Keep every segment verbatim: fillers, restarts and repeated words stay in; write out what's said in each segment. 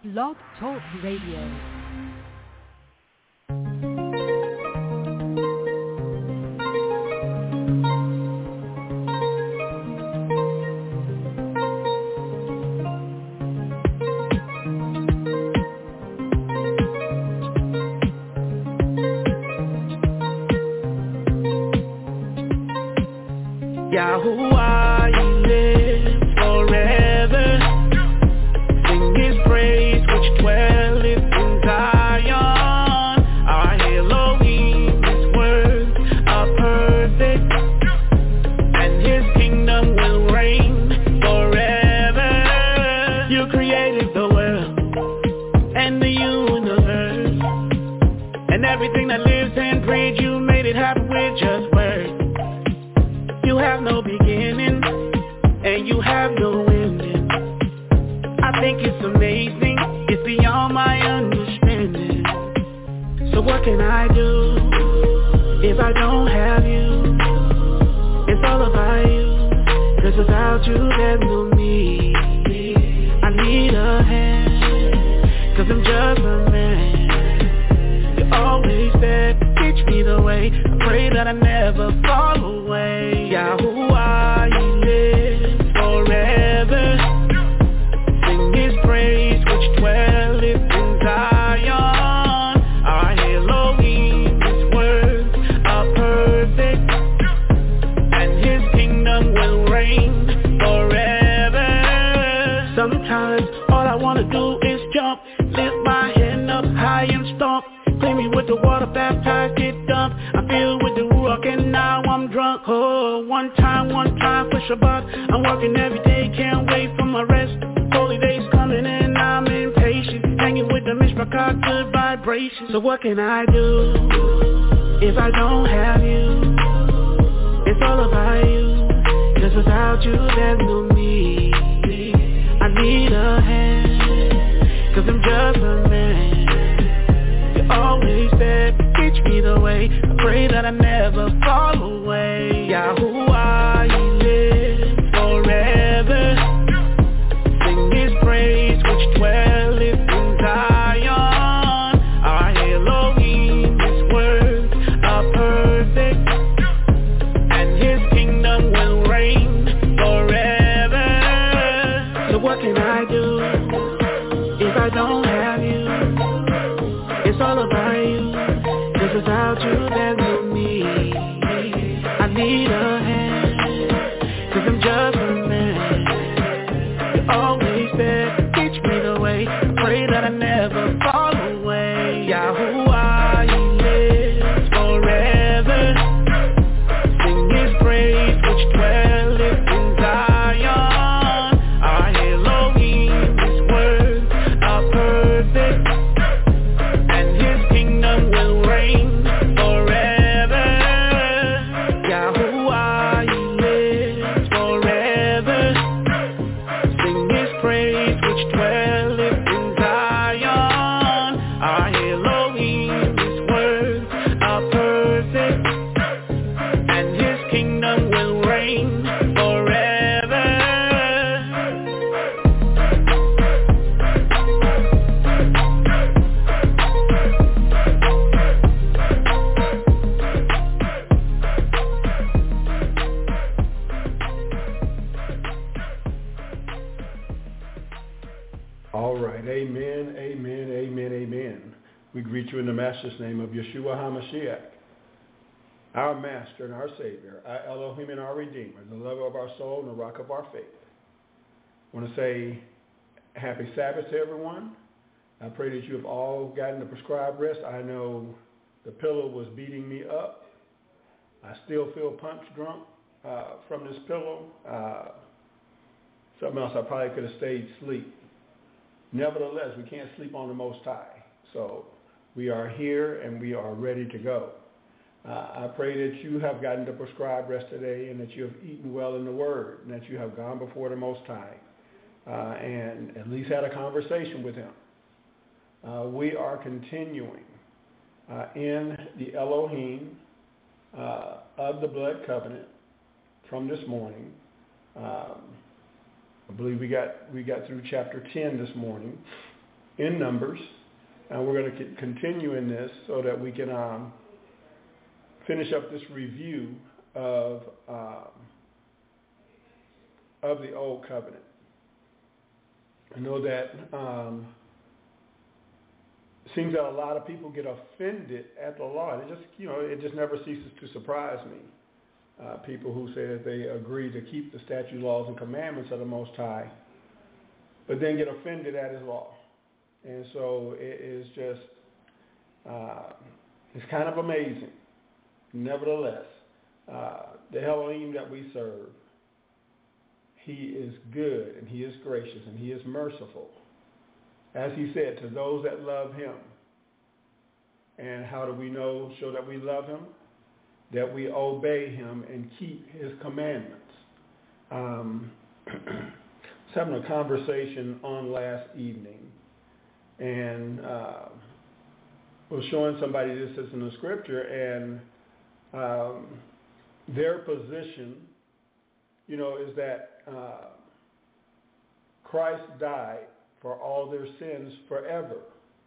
Blog Talk Radio. Yahuwah, you live forever. Sing his praise which dwelleth in Zion. Our Elohim, his words are perfect, and his kingdom will reign forever. You created the world and the universe, and everything that lives and breathes. You made it happen with just words. You have no beginning, and you have no ending. I think it's amazing, it's beyond my understanding. So what can I do if I don't have you? It's all about you, 'cause without you there's no me. I need a hand, 'cause I'm just a man. You're always there, teach me the way. I pray that I never fall away. Yahuwah, you live forever. Sing his praise which dwelleth in Zion. Our Elohim, his words are perfect, and his kingdom will reign forever. Sometimes all I wanna do is jump, lift my hand up high and stomp. Clean me with the water, baptized, get dumped. I feel with the Ruach and now I'm drunk. Oh, one time, one time for Shabbat. I'm working every day, can't wait for my rest. Holy days coming and I'm impatient. Hanging with the Mishpachah, good vibrations. So what can I do if I don't have you? It's all about you, 'cause without you there's no me. I need a hand, 'cause I'm just a man. Always there, teach me the way. I pray that I never fall away. Yahuwah, you live forever. Sing his praise which dwelleth in Zion. Our Elohim, his words are perfect, and his kingdom will reign forever. So what can I do if I don't have you? It's all about you, 'cause without you there's no me. I need a hand, 'cause I'm just a man. You're always there, teach me the way. I pray that I never fall away. Yahuwah, you live forever. Sing his praise which dwelleth in Zion. Our Elohim, his words are perfect, will reign forever. Yahuwah, you live forever. Sing his praise which dwelleth in Zion. Our Elohim, his words are perfect, and his kingdom will reign forever. All right, amen, amen, amen, amen. We greet you in the Master's name of Yeshua HaMashiach, our Master and our Savior, our Elohim and our Redeemer, the lover of our soul and the rock of our faith. I want to say happy Sabbath to everyone. I pray that you have all gotten the prescribed rest. I know the pillow was beating me up. I still feel punch drunk uh, from this pillow. Uh, something else, I probably could have stayed asleep. Nevertheless, we can't sleep on the Most High. So we are here and we are ready to go. Uh, I pray that you have gotten the prescribed rest today and that you have eaten well in the Word and that you have gone before the Most High uh, and at least had a conversation with Him. Uh, we are continuing uh, in the Elohim uh, of the Blood Covenant from this morning. Um, I believe we got we got through chapter ten this morning, in Numbers. And we're going to continue in this so that we can um, finish up this review of um, of the Old Covenant. I know that um, it seems that a lot of people get offended at the law. It just, you know, it just never ceases to surprise me. Uh, people who say that they agree to keep the statutes, laws, and commandments of the Most High, but then get offended at His law. And so it is just, uh, it's kind of amazing. Nevertheless, uh, the Elohim that we serve, He is good, and He is gracious, and He is merciful. As He said, to those that love Him. And how do we know, show that we love Him? That we obey Him and keep His commandments. Um, I was having a conversation on last evening, and uh, was showing somebody this is in the scripture, and um, their position, you know, is that uh, Christ died for all their sins forever.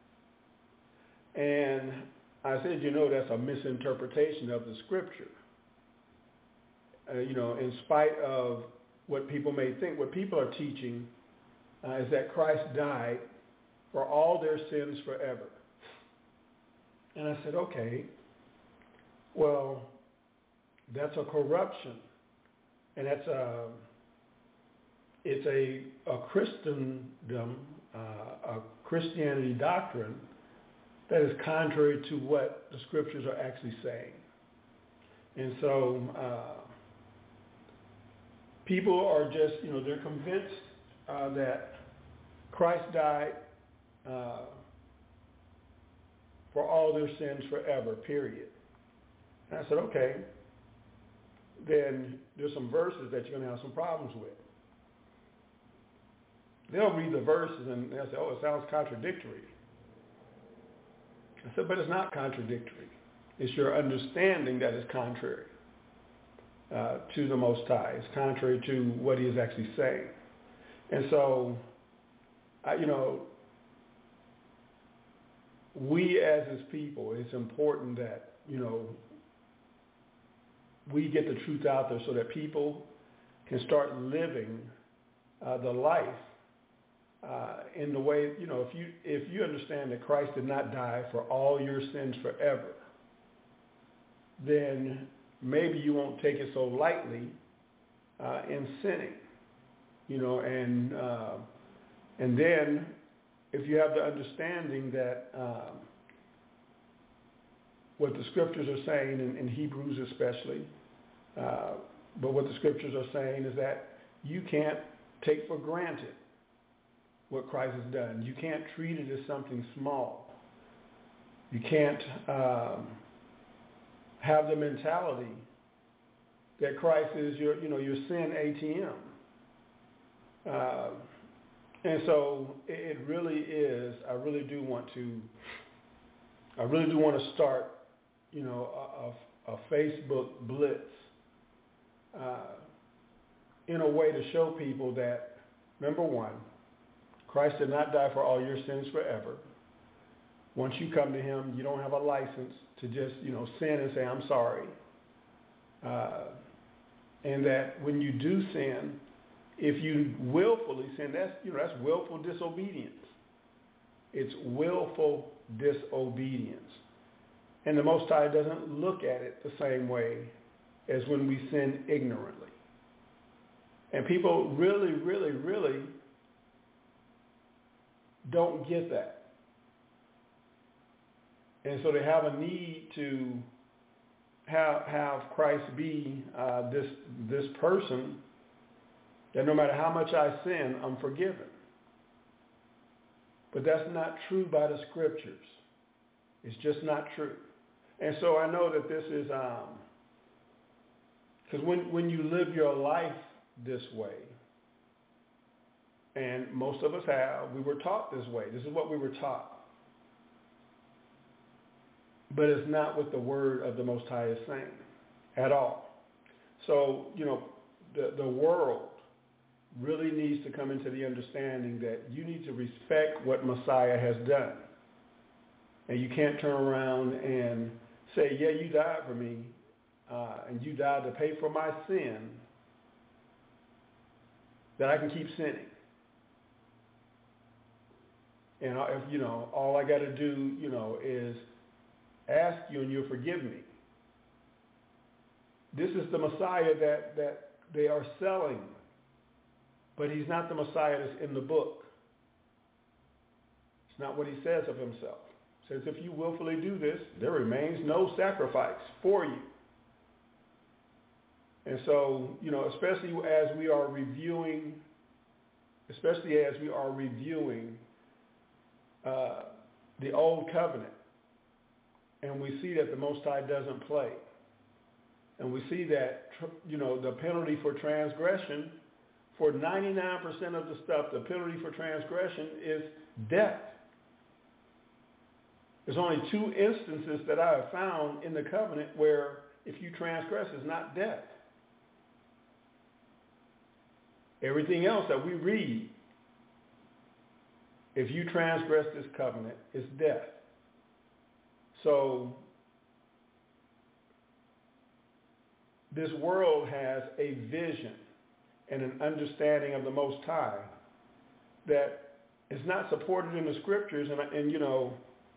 And I said, you know, that's a misinterpretation of the scripture. Uh, you know, in spite of what people may think, what people are teaching uh, is that Christ died for all their sins forever. And I said, okay, well, that's a corruption. And that's a, it's a, a Christendom, uh, a Christianity doctrine that is contrary to what the scriptures are actually saying. And so uh, people are just, you know, they're convinced uh, that Christ died uh, for all their sins forever, period. And I said, okay, then there's some verses that you're going to have some problems with. They'll read the verses and they'll say, oh, it sounds contradictory. I said, but it's not contradictory. It's your understanding that is contrary uh, to the Most High. It's contrary to what He is actually saying. And so, I, you know, we as His people, it's important that, you know, we get the truth out there so that people can start living uh, the life uh, in the way, you know, if you if you understand that Christ did not die for all your sins forever, then maybe you won't take it so lightly uh, in sinning, you know, and uh, and then if you have the understanding that um, what the scriptures are saying, in, in Hebrews especially, uh, but what the scriptures are saying is that you can't take for granted what Christ has done. You can't treat it as something small. You can't um, have the mentality that Christ is your, you know, your sin A T M. Uh, and so it, it really is. I really do want to. I really do want to start, you know, a, a, a Facebook blitz uh, in a way to show people that, number one, Christ did not die for all your sins forever. Once you come to Him, you don't have a license to just, you know, sin and say, I'm sorry. Uh, and that when you do sin, if you willfully sin, that's, you know, that's willful disobedience. It's willful disobedience. And the Most High doesn't look at it the same way as when we sin ignorantly. And people really, really, really don't get that. And so they have a need to have, have Christ be uh, this, this person that no matter how much I sin, I'm forgiven. But that's not true by the scriptures. It's just not true. And so I know that this is, because um, when, when you live your life this way, and most of us have, we were taught this way. This is what we were taught. But it's not what the word of the Most High is saying at all. So, you know, the, the world really needs to come into the understanding that you need to respect what Messiah has done. And you can't turn around and say, yeah, you died for me, uh, and you died to pay for my sin, that I can keep sinning. And if, you know, all I got to do, you know, is ask you and you'll forgive me. This is the Messiah that, that they are selling, but he's not the Messiah that's in the book. It's not what he says of himself. He says, if you willfully do this, there remains no sacrifice for you. And so, you know, especially as we are reviewing, especially as we are reviewing uh, the Old Covenant, and we see that the Most High doesn't play. And we see that, you know, the penalty for transgression, for ninety-nine percent of the stuff, the penalty for transgression is death. There's only two instances that I have found in the covenant where if you transgress, it's not death. Everything else that we read, if you transgress this covenant, it's death. So this world has a vision and an understanding of the Most High that is not supported in the scriptures. And, and you know,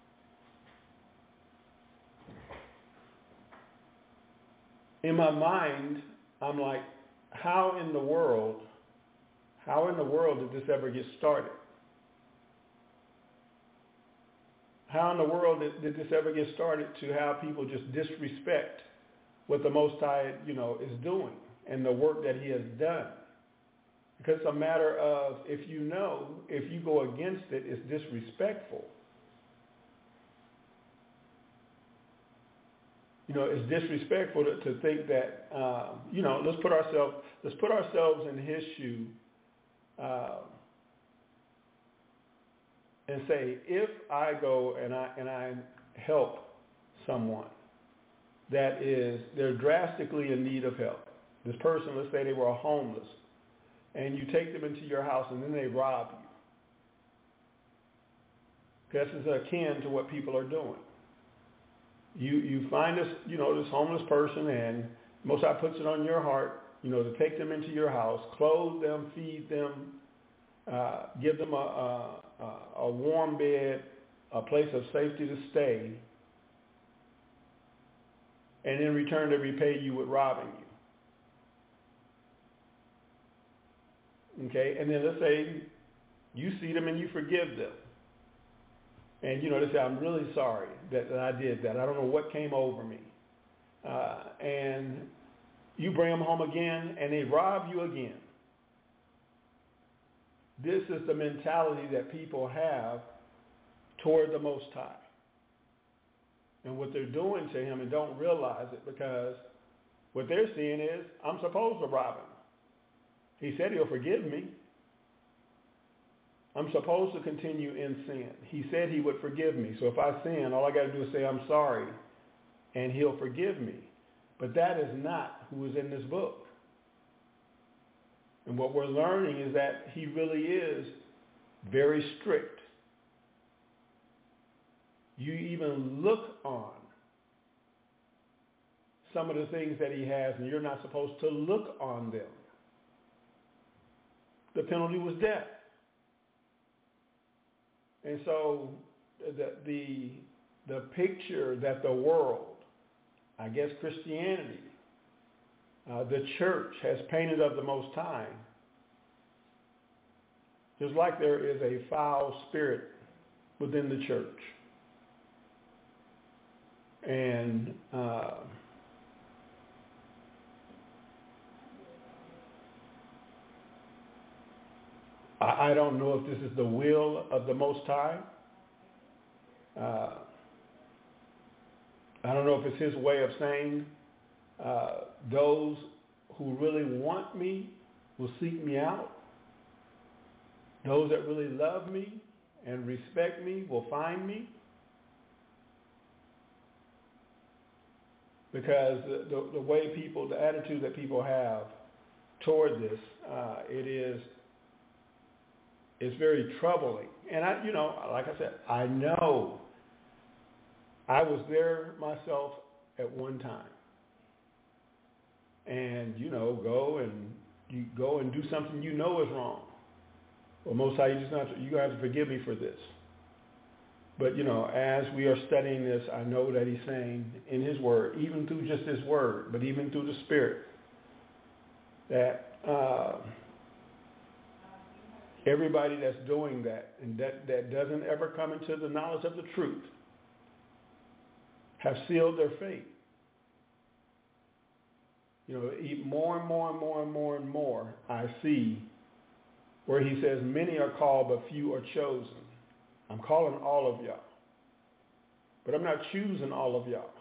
in my mind, I'm like, how in the world, how in the world did this ever get started? How in the world did, did this ever get started to have people just disrespect what the Most High, you know, is doing and the work that he has done? Because it's a matter of, if you know, if you go against it, it's disrespectful. You know, it's disrespectful to, to think that, um, you know, let's put ourselves, let's put ourselves in his shoe uh, and say, if I go and I and I help someone that is, they're drastically in need of help. This person, let's say they were homeless, and you take them into your house and then they rob you. This is akin to what people are doing. You you find this, you know, this homeless person, and Most High puts it on your heart, you know, to take them into your house, clothe them, feed them, uh, give them a, a, a warm bed, a place of safety to stay, and in return they repay you with robbing you. Okay, and then let's say you see them and you forgive them. And, you know, they say, I'm really sorry that, that I did that. I don't know what came over me. Uh, and you bring them home again and they rob you again. This is the mentality that people have toward the Most High. And what they're doing to him and don't realize it, because what they're seeing is, I'm supposed to rob him. He said he'll forgive me. I'm supposed to continue in sin. He said he would forgive me. So if I sin, all I got to do is say I'm sorry, and he'll forgive me. But that is not who is in this book. And what we're learning is that he really is very strict. You even look on some of the things that he has, and you're not supposed to look on them. The penalty was death. And so the, the, the picture that the world, I guess Christianity, uh, the church has painted of the Most High, just like there is a foul spirit within the church. And uh, I don't know if this is the will of the Most High. Uh, I don't know if it's his way of saying, uh, those who really want me will seek me out. Those that really love me and respect me will find me. Because the, the, the way people, the attitude that people have toward this. Uh, it is, it's very troubling. And I, you know, like I said, I know I was there myself at one time. And, you know, go and you go and do something you know is wrong. Well, Most High, you just not, you have to forgive me for this. But, you know, as we are studying this, I know that he's saying in his word, even through just his word, but even through the Spirit, that uh, everybody that's doing that and that, that doesn't ever come into the knowledge of the truth have sealed their fate. You know, more and more and more and more and more I see where he says, many are called, but few are chosen. I'm calling all of y'all. But I'm not choosing all of y'all.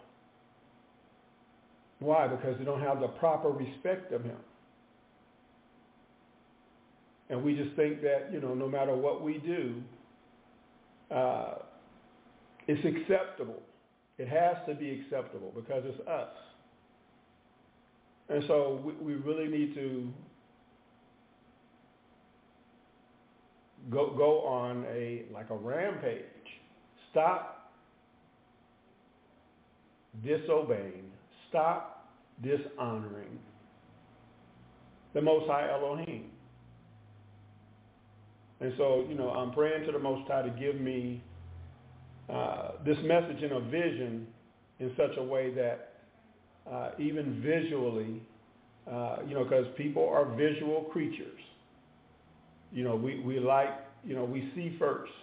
Why? Because they don't have the proper respect of him. And we just think that, you know, no matter what we do, uh, it's acceptable. It has to be acceptable because it's us. And so we, we really need to go go on a like a rampage. Stop disobeying. Stop dishonoring the Most High Elohim. And so, you know, I'm praying to the Most High to give me uh, this message in a vision in such a way that uh, even visually, uh, you know, because people are visual creatures. You know, we, we like, you know, we see first.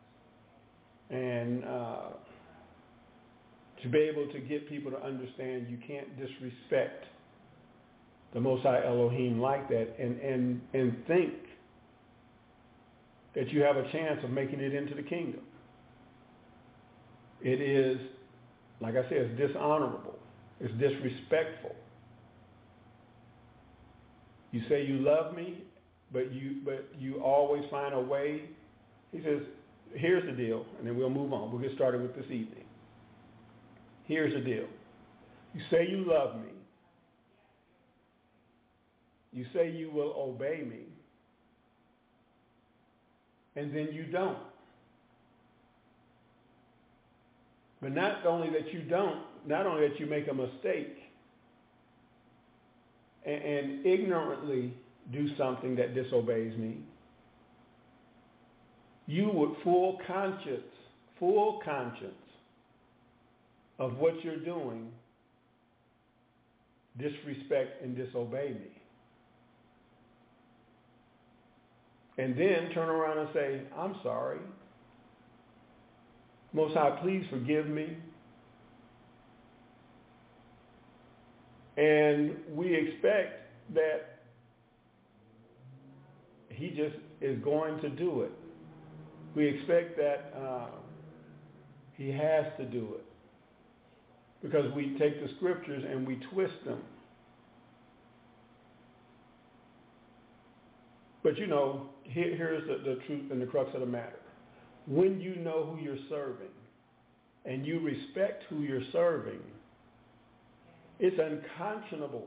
And uh, to be able to get people to understand you can't disrespect the Most High Elohim like that and, and, and think that you have a chance of making it into the kingdom. It is, like I said, it's dishonorable. It's disrespectful. You say you love me, but you but you always find a way. He says, here's the deal, and then we'll move on. We'll get started with this evening. Here's the deal. You say you love me. You say you will obey me. And then you don't. But not only that you don't, not only that you make a mistake and, and ignorantly do something that disobeys me, you with full conscience, full conscience of what you're doing, disrespect and disobey me. And then turn around and say, I'm sorry. Most High, please forgive me. And we expect that he just is going to do it. We expect that uh, he has to do it. Because we take the scriptures and we twist them. But you know, here, here's the, the truth and the crux of the matter. When you know who you're serving and you respect who you're serving, it's unconscionable.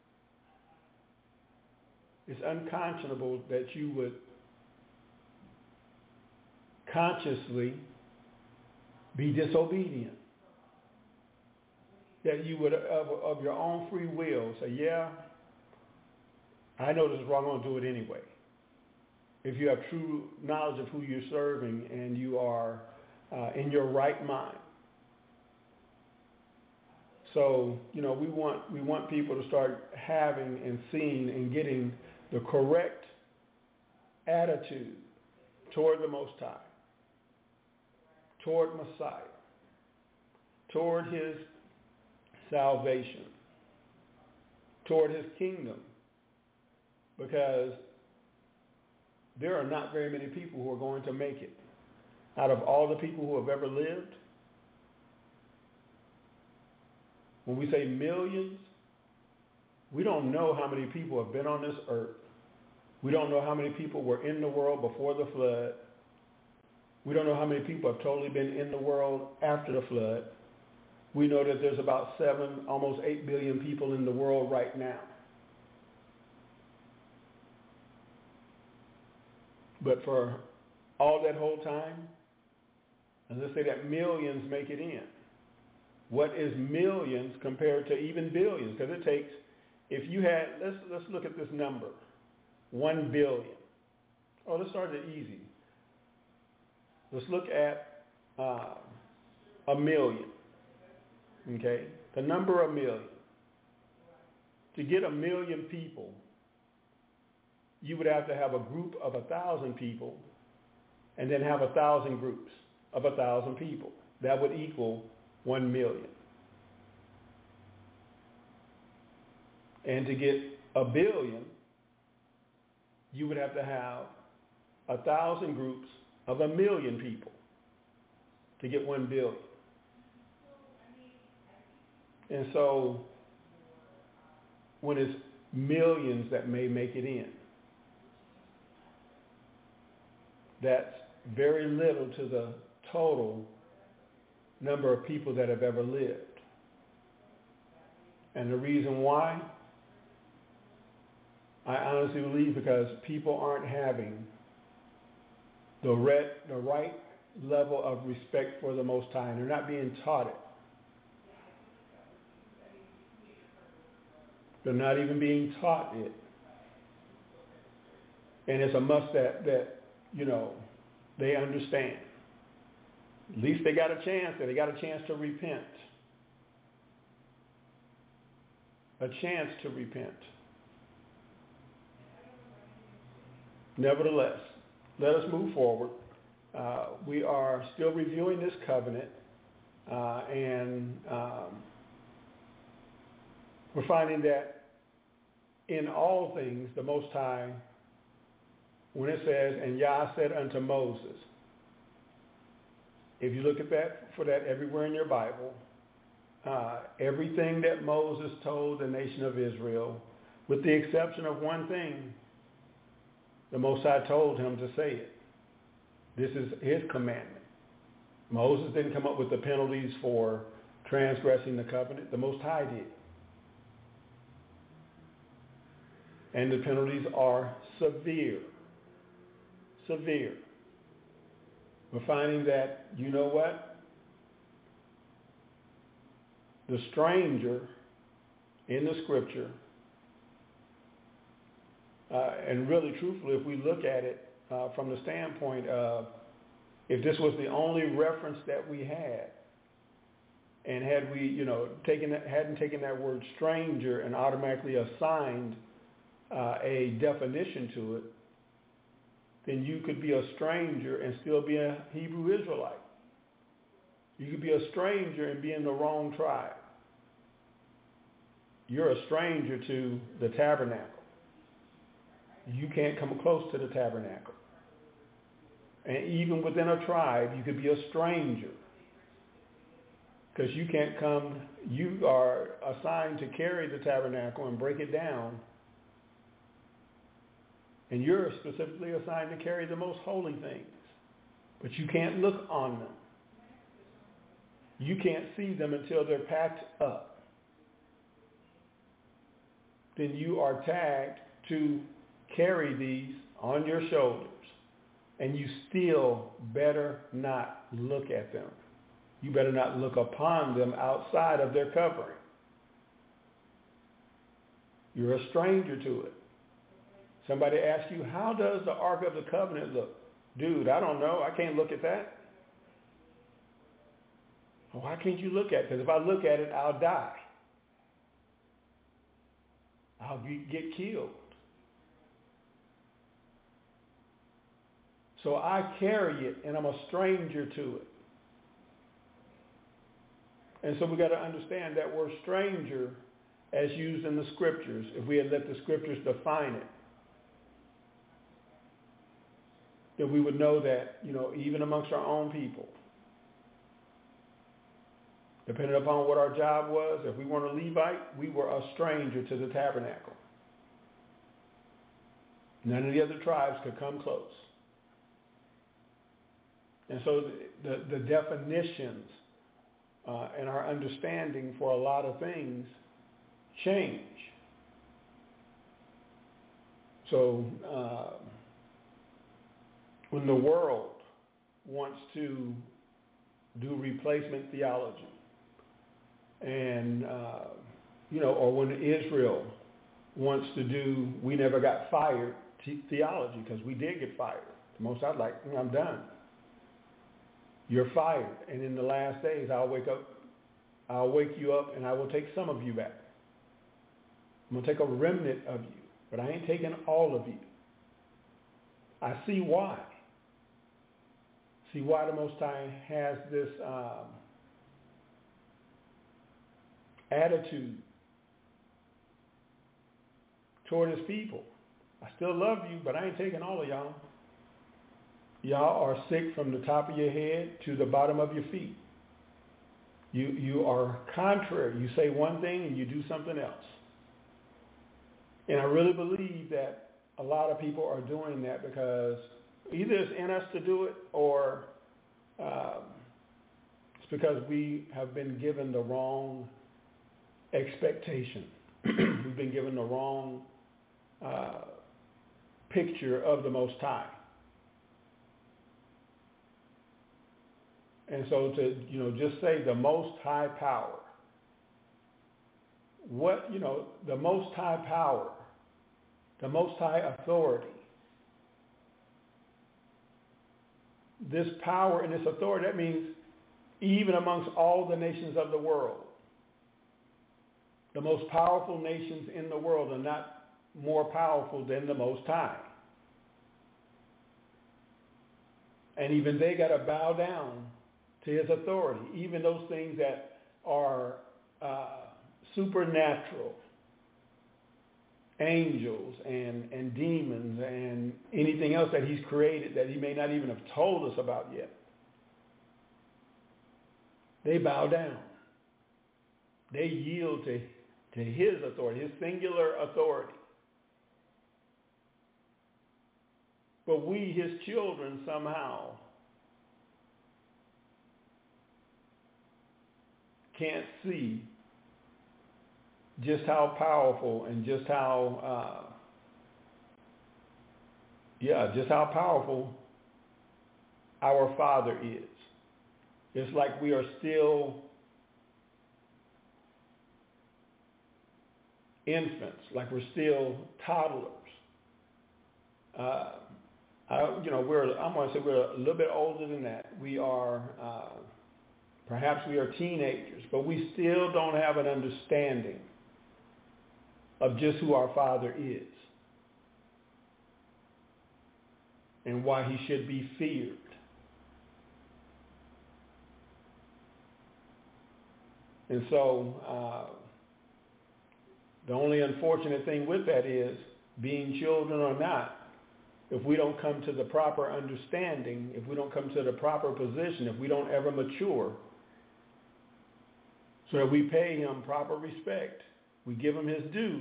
It's unconscionable that you would consciously be disobedient. That you would, of, of your own free will, say, yeah, I know this is wrong, I'm going to do it anyway. If you have true knowledge of who you're serving and you are uh, in your right mind. So, you know, we want we want people to start having and seeing and getting the correct attitude toward the Most High, toward Messiah, toward his salvation, toward his kingdom. Because there are not very many people who are going to make it. Out of all the people who have ever lived, when we say millions, we don't know how many people have been on this earth. We don't know how many people were in the world before the flood. We don't know how many people have totally been in the world after the flood. We know that there's about seven, almost eight billion people in the world right now. But for all that whole time, and let's say that millions make it in. What is millions compared to even billions? Because it takes, if you had, let's let's look at this number, one billion. Oh, let's start it easy. Let's look at uh, a million. Okay, the number a million. To get a million people, you would have to have a group of a thousand people, and then have a thousand groups of a thousand people. That would equal one million. And to get a billion, you would have to have a thousand groups of a million people to get one billion. And so when it's millions that may make it in, that's very little to the total number of people that have ever lived. And the reason why, I honestly believe because people aren't having the, red, the right level of respect for the Most High, and they're not being taught it. They're not even being taught it. And it's a must that, that you know, they understand. At least they got a chance, and they got a chance to repent. A chance to repent. Nevertheless, let us move forward. Uh, we are still reviewing this covenant, uh, and um, we're finding that in all things, the Most High, when it says, and Yah said unto Moses, if you look at that, for that everywhere in your Bible, uh, everything that Moses told the nation of Israel, with the exception of one thing, the Most High told him to say it. This is his commandment. Moses didn't come up with the penalties for transgressing the covenant. The Most High did. And the penalties are severe. Severe. We're finding that, you know what? The stranger in the scripture, uh, and really truthfully, if we look at it uh, from the standpoint of if this was the only reference that we had, and had we, you know, taken that, hadn't taken that word stranger and automatically assigned uh, a definition to it, then you could be a stranger and still be a Hebrew Israelite. You could be a stranger and be in the wrong tribe. You're a stranger to the tabernacle. You can't come close to the tabernacle. And even within a tribe, you could be a stranger. Because you can't come, you are assigned to carry the tabernacle and break it down. And you're specifically assigned to carry the most holy things. But you can't look on them. You can't see them until they're packed up. Then you are tagged to carry these on your shoulders. And you still better not look at them. You better not look upon them outside of their covering. You're a stranger to it. Somebody asks you, how does the Ark of the Covenant look? Dude, I don't know. I can't look at that. Why can't you look at it? Because if I look at it, I'll die. I'll be, get killed. So I carry it, and I'm a stranger to it. And so we got to understand that word stranger as used in the scriptures, if we had let the scriptures define it, then we would know that, you know, even amongst our own people, depending upon what our job was, if we weren't a Levite, we were a stranger to the tabernacle. None of the other tribes could come close. And so the, the, the definitions uh, and our understanding for a lot of things change. So uh, when the world wants to do replacement theology, and, uh, you know, or when Israel wants to do, we never got fired theology, because we did get fired. The most I'd like, I'm done. You're fired. And in the last days, I'll wake up, I'll wake you up, and I will take some of you back. I'm going to take a remnant of you, but I ain't taking all of you. I see why. See why the Most High has this um, attitude toward his people. I still love you, but I ain't taking all of y'all. Y'all are sick from the top of your head to the bottom of your feet. You you are contrary. You say one thing and you do something else. And I really believe that a lot of people are doing that because either it's in us to do it, or um, it's because we have been given the wrong expectation. We've been given the wrong uh, picture of the Most High. And so to, you know, just say the Most High power. What, you know, the Most High power, the Most High authority. This power and this authority, that means even amongst all the nations of the world, the most powerful nations in the world are not more powerful than the Most High. And even they got to bow down to his authority. Even those things that are uh, supernatural, angels and, and demons and anything else that he's created that he may not even have told us about yet. They bow down. They yield to, to his authority, his singular authority. But we, his children, somehow can't see just how powerful and just how, uh, yeah, just how powerful our Father is. It's like we are still infants, like we're still toddlers. Uh, I, you know, we're, I'm going to say we're a little bit older than that. We are, uh, perhaps we are teenagers, but we still don't have an understanding of just who our Father is and why he should be feared. And so uh, the only unfortunate thing with that is, being children or not, if we don't come to the proper understanding, if we don't come to the proper position, if we don't ever mature so that we pay him proper respect, we give him his due,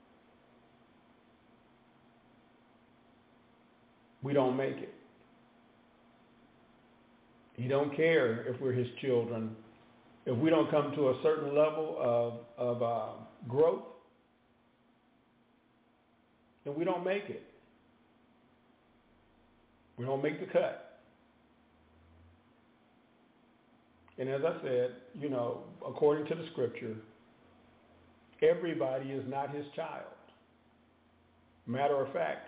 we don't make it. He don't care if we're his children. If we don't come to a certain level of, of uh, growth, then we don't make it. We don't make the cut. And as I said, you know, according to the scripture, everybody is not his child. Matter of fact,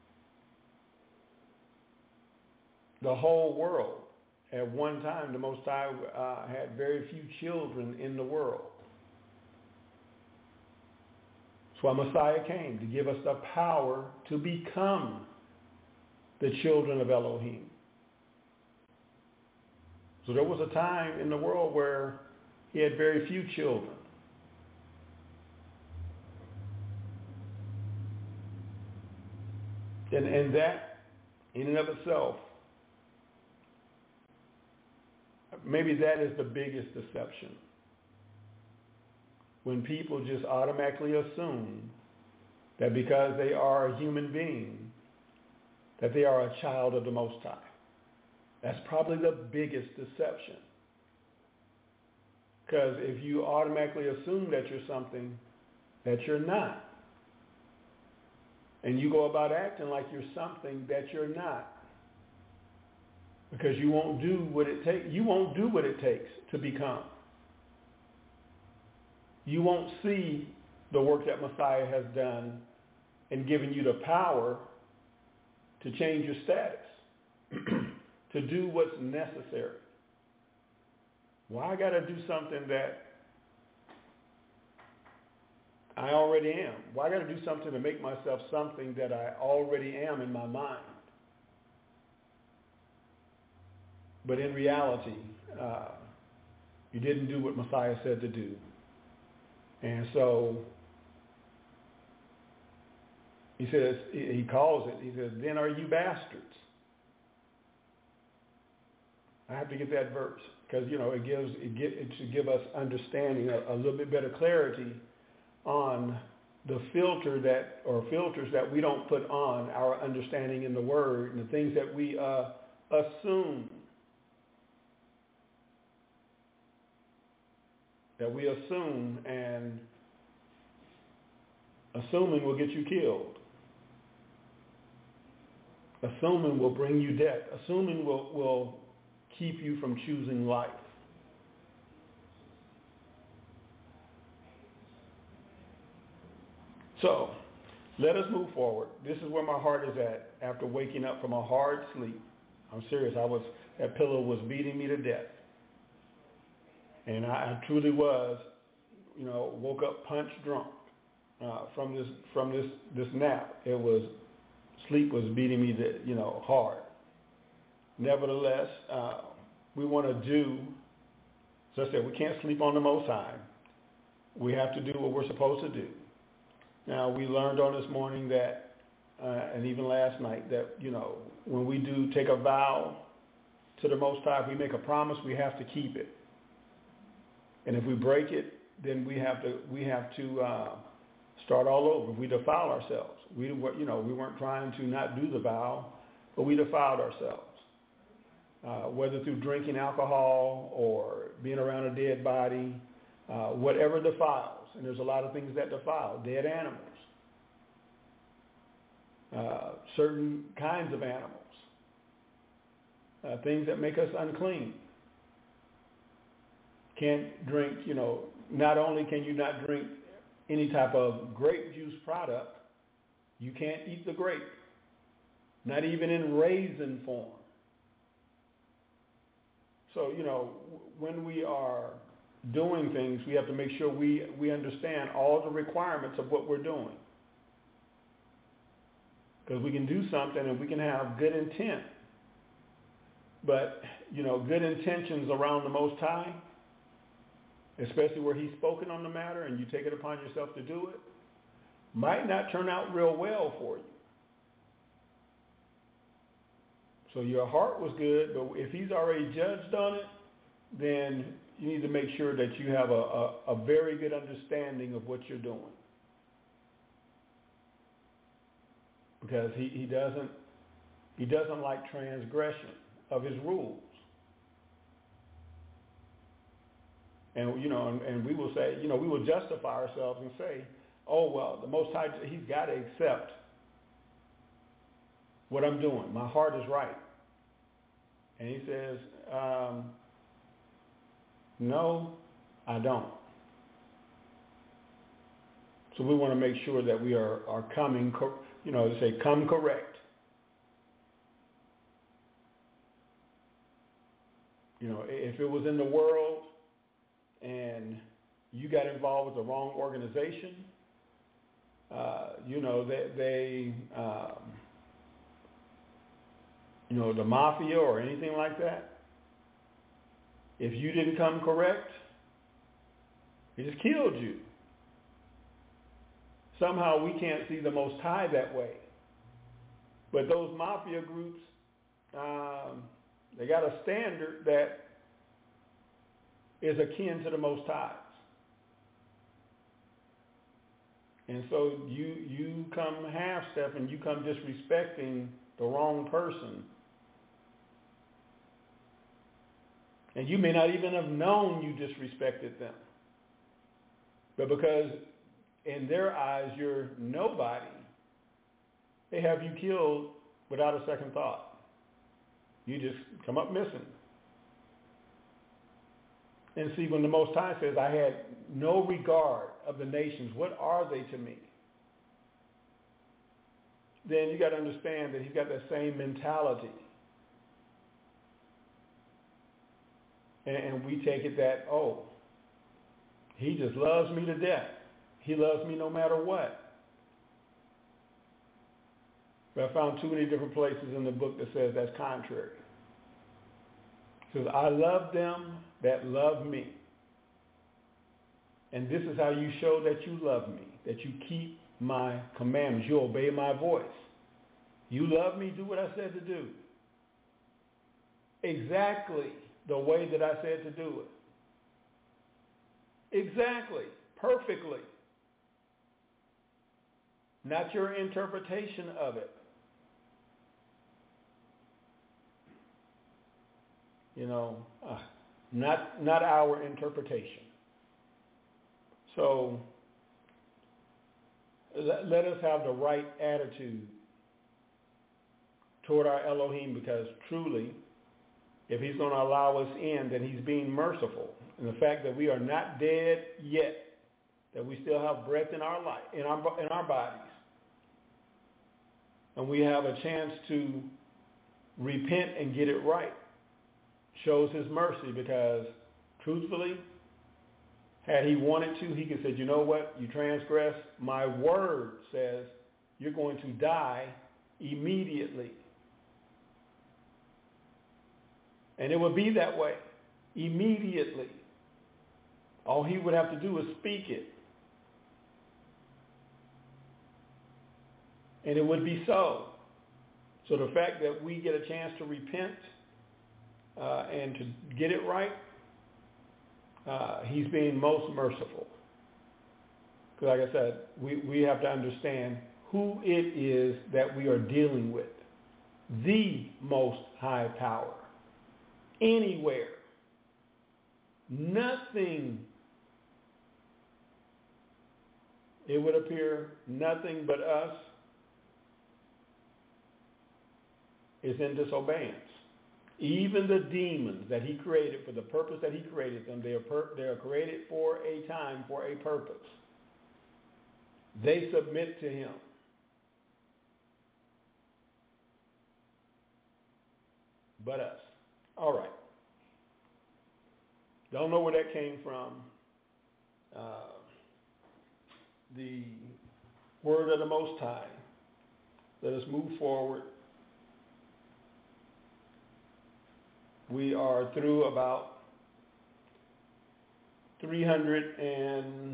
the whole world, at one time, the Most High uh, had very few children in the world. That's why Messiah came, to give us the power to become the children of Elohim. So there was a time in the world where he had very few children. And, and that, in and of itself, maybe that is the biggest deception. When people just automatically assume that because they are a human being, that they are a child of the Most High. That's probably the biggest deception. Because if you automatically assume that you're something that you're not, and you go about acting like you're something that you're not, because you won't do what it takes. You won't do what it takes to become. You won't see the work that Messiah has done and given you the power to change your status, to do what's necessary. Well, I got to do something that I already am. Well, I got to do something to make myself something that I already am in my mind. But in reality, uh, you didn't do what Messiah said to do. And so he says, he calls it, he says, then are you bastards? I have to get that verse because, you know, it gives, it, give, it should give us understanding, a, a little bit better clarity on the filter that, or filters that we don't put on our understanding in the Word and the things that we uh, assume. That we assume, and assuming will get you killed. Assuming will bring you death. Assuming will, will keep you from choosing life. So, let us move forward. This is where my heart is at after waking up from a hard sleep. I'm serious. I was, that pillow was beating me to death. And I, I truly was, you know, woke up punch drunk uh, from this from this, this nap. It was, sleep was beating me, to, you know, hard. Nevertheless, uh, we want to do, so I said, we can't sleep on the Most High. We have to do what we're supposed to do. Now, we learned on this morning that, uh, and even last night, that, you know, when we do take a vow to the Most High, if we make a promise, we have to keep it. And if we break it, then we have to we have to uh, start all over. We defile ourselves. We you know we weren't trying to not do the vow, but we defiled ourselves. Uh, whether through drinking alcohol or being around a dead body, uh, whatever defiles. And there's a lot of things that defile. Dead animals, uh, certain kinds of animals, uh, things that make us unclean. Can't drink, you know, not only can you not drink any type of grape juice product, you can't eat the grape, not even in raisin form. So, you know, when we are doing things, we have to make sure we, we understand all the requirements of what we're doing. Because we can do something and we can have good intent. But, you know, good intentions around the Most High, especially where he's spoken on the matter and you take it upon yourself to do it, might not turn out real well for you. So your heart was good, but if he's already judged on it, then you need to make sure that you have a, a, a very good understanding of what you're doing. Because he, he doesn't he doesn't like transgression of his rules. And, you know, and, and we will say, you know, we will justify ourselves and say, oh, well, the Most High, he's got to accept what I'm doing. My heart is right. And he says, um, no, I don't. So we want to make sure that we are, are coming, you know, they say, come correct. You know, if it was in the world, and you got involved with the wrong organization, uh, you know, they, they um, you know, the mafia or anything like that, if you didn't come correct, it just killed you. Somehow we can't see the Most High that way. But those mafia groups, um, they got a standard that is akin to the Most High's. And so you you come half-stepping, you come disrespecting the wrong person. And you may not even have known you disrespected them. But because in their eyes you're nobody, they have you killed without a second thought. You just come up missing. And see, when the Most High says, I had no regard of the nations, what are they to me? Then you got to understand that he's got that same mentality. And, and we take it that, oh, he just loves me to death. He loves me no matter what. But I found too many different places in the book that says that's contrary. It says, I love them that love me. And this is how you show that you love me, that you keep my commandments. You obey my voice. You love me, do what I said to do. Exactly the way that I said to do it. Exactly. Perfectly. Not your interpretation of it. You know, uh, not not our interpretation. So let, let us have the right attitude toward our Elohim, because truly, if he's going to allow us in, then he's being merciful. And the fact that we are not dead yet, that we still have breath in our life, in our in our bodies, and we have a chance to repent and get it right, shows his mercy, because truthfully, had he wanted to, he could say, you know what, you transgress, my word says you're going to die immediately. And it would be that way, immediately. All he would have to do is speak it. And it would be so. So the fact that we get a chance to repent uh, and to get it right, uh, he's being most merciful. Because like I said, we, we have to understand who it is that we are dealing with. The Most High Power. Anywhere. Nothing, it would appear, nothing but us is in disobedience. Even the demons that he created for the purpose that he created them, they are, per- they are created for a time, for a purpose. They submit to him. But us. All right. Don't know where that came from. Uh, the word of the Most High. Let us move forward. We are through about three hundred and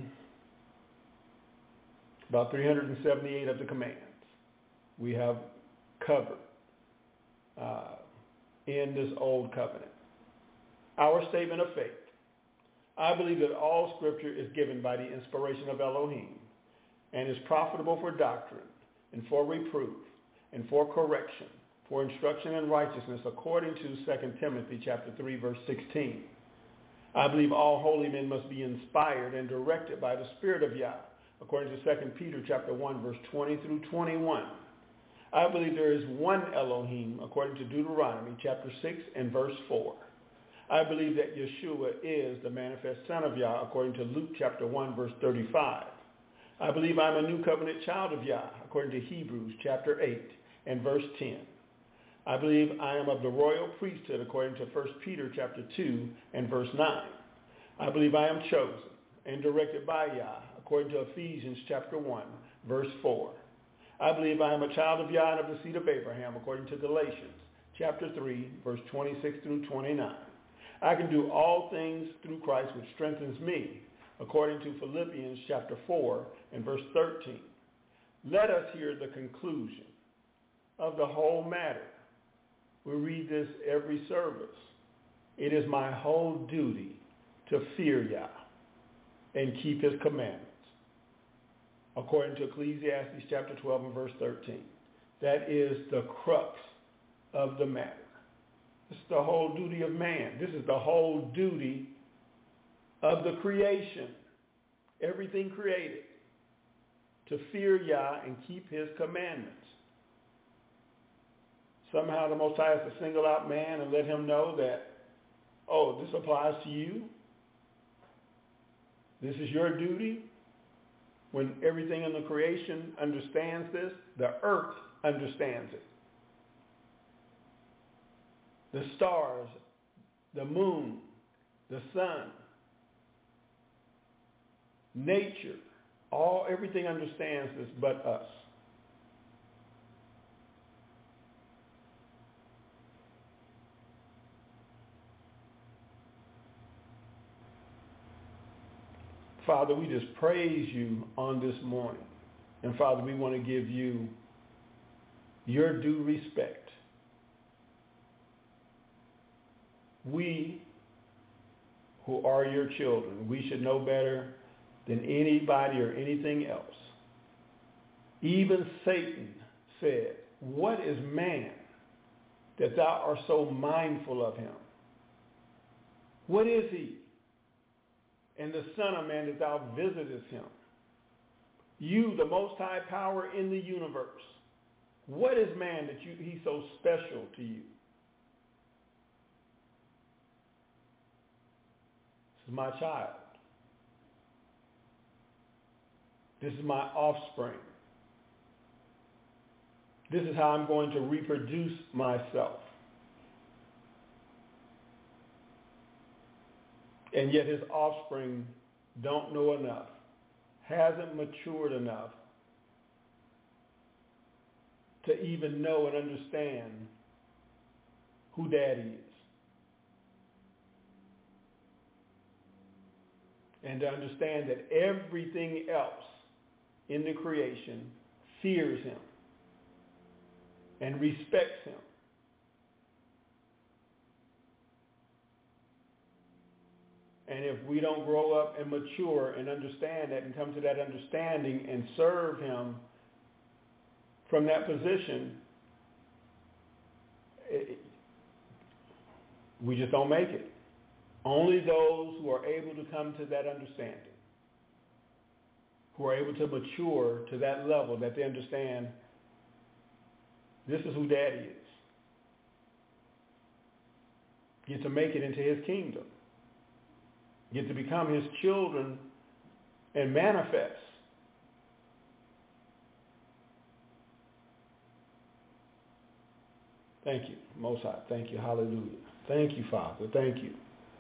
about three hundred seventy-eight of the commands we have covered uh, in this old covenant. Our statement of faith. I believe that all scripture is given by the inspiration of Elohim and is profitable for doctrine and for reproof and for correction, for instruction in righteousness, according to Second Timothy chapter three, verse sixteen. I believe all holy men must be inspired and directed by the Spirit of Yah, according to Second Peter chapter one, verse twenty through twenty-one. I believe there is one Elohim, according to Deuteronomy chapter six and verse four. I believe that Yeshua is the manifest Son of Yah, according to Luke chapter one, verse thirty-five. I believe I'm a new covenant child of Yah, according to Hebrews chapter eight and verse ten. I believe I am of the royal priesthood, according to First Peter chapter two and verse nine. I believe I am chosen and directed by Yah, according to Ephesians chapter one, verse four. I believe I am a child of Yah and of the seed of Abraham, according to Galatians chapter three, verse twenty-six through twenty-nine. I can do all things through Christ, which strengthens me, according to Philippians chapter four and verse thirteen. Let us hear the conclusion of the whole matter. We read this every service. It is my whole duty to fear Yah and keep his commandments, according to Ecclesiastes chapter twelve and verse thirteen. That is the crux of the matter. This is the whole duty of man. This is the whole duty of the creation. Everything created. To fear Yah and keep his commandments. somehow the Most High has to single out man and let him know that, oh, this applies to you. This is your duty. When everything in the creation understands this, the earth understands it. The stars, the moon, the sun, nature, all everything understands this but us. Father, we just praise you on this morning. And Father, we want to give you your due respect. We who are your children, we should know better than anybody or anything else. Even Satan said, what is man that thou art so mindful of him? What is he? And the Son of Man that thou visitest him. You, the Most High Power in the universe. What is man that you, he's so special to you? This is my child. This is my offspring. This is how I'm going to reproduce myself. And yet his offspring don't know enough, hasn't matured enough to even know and understand who Daddy is. And to understand that everything else in the creation fears him and respects him. And if we don't grow up and mature and understand that and come to that understanding and serve him from that position, it, we just don't make it. Only those who are able to come to that understanding, who are able to mature to that level that they understand this is who Daddy is, get to make it into his kingdom. Get to become his children and manifest. Thank you, Most High. Thank you. Hallelujah. Thank you, Father. Thank you.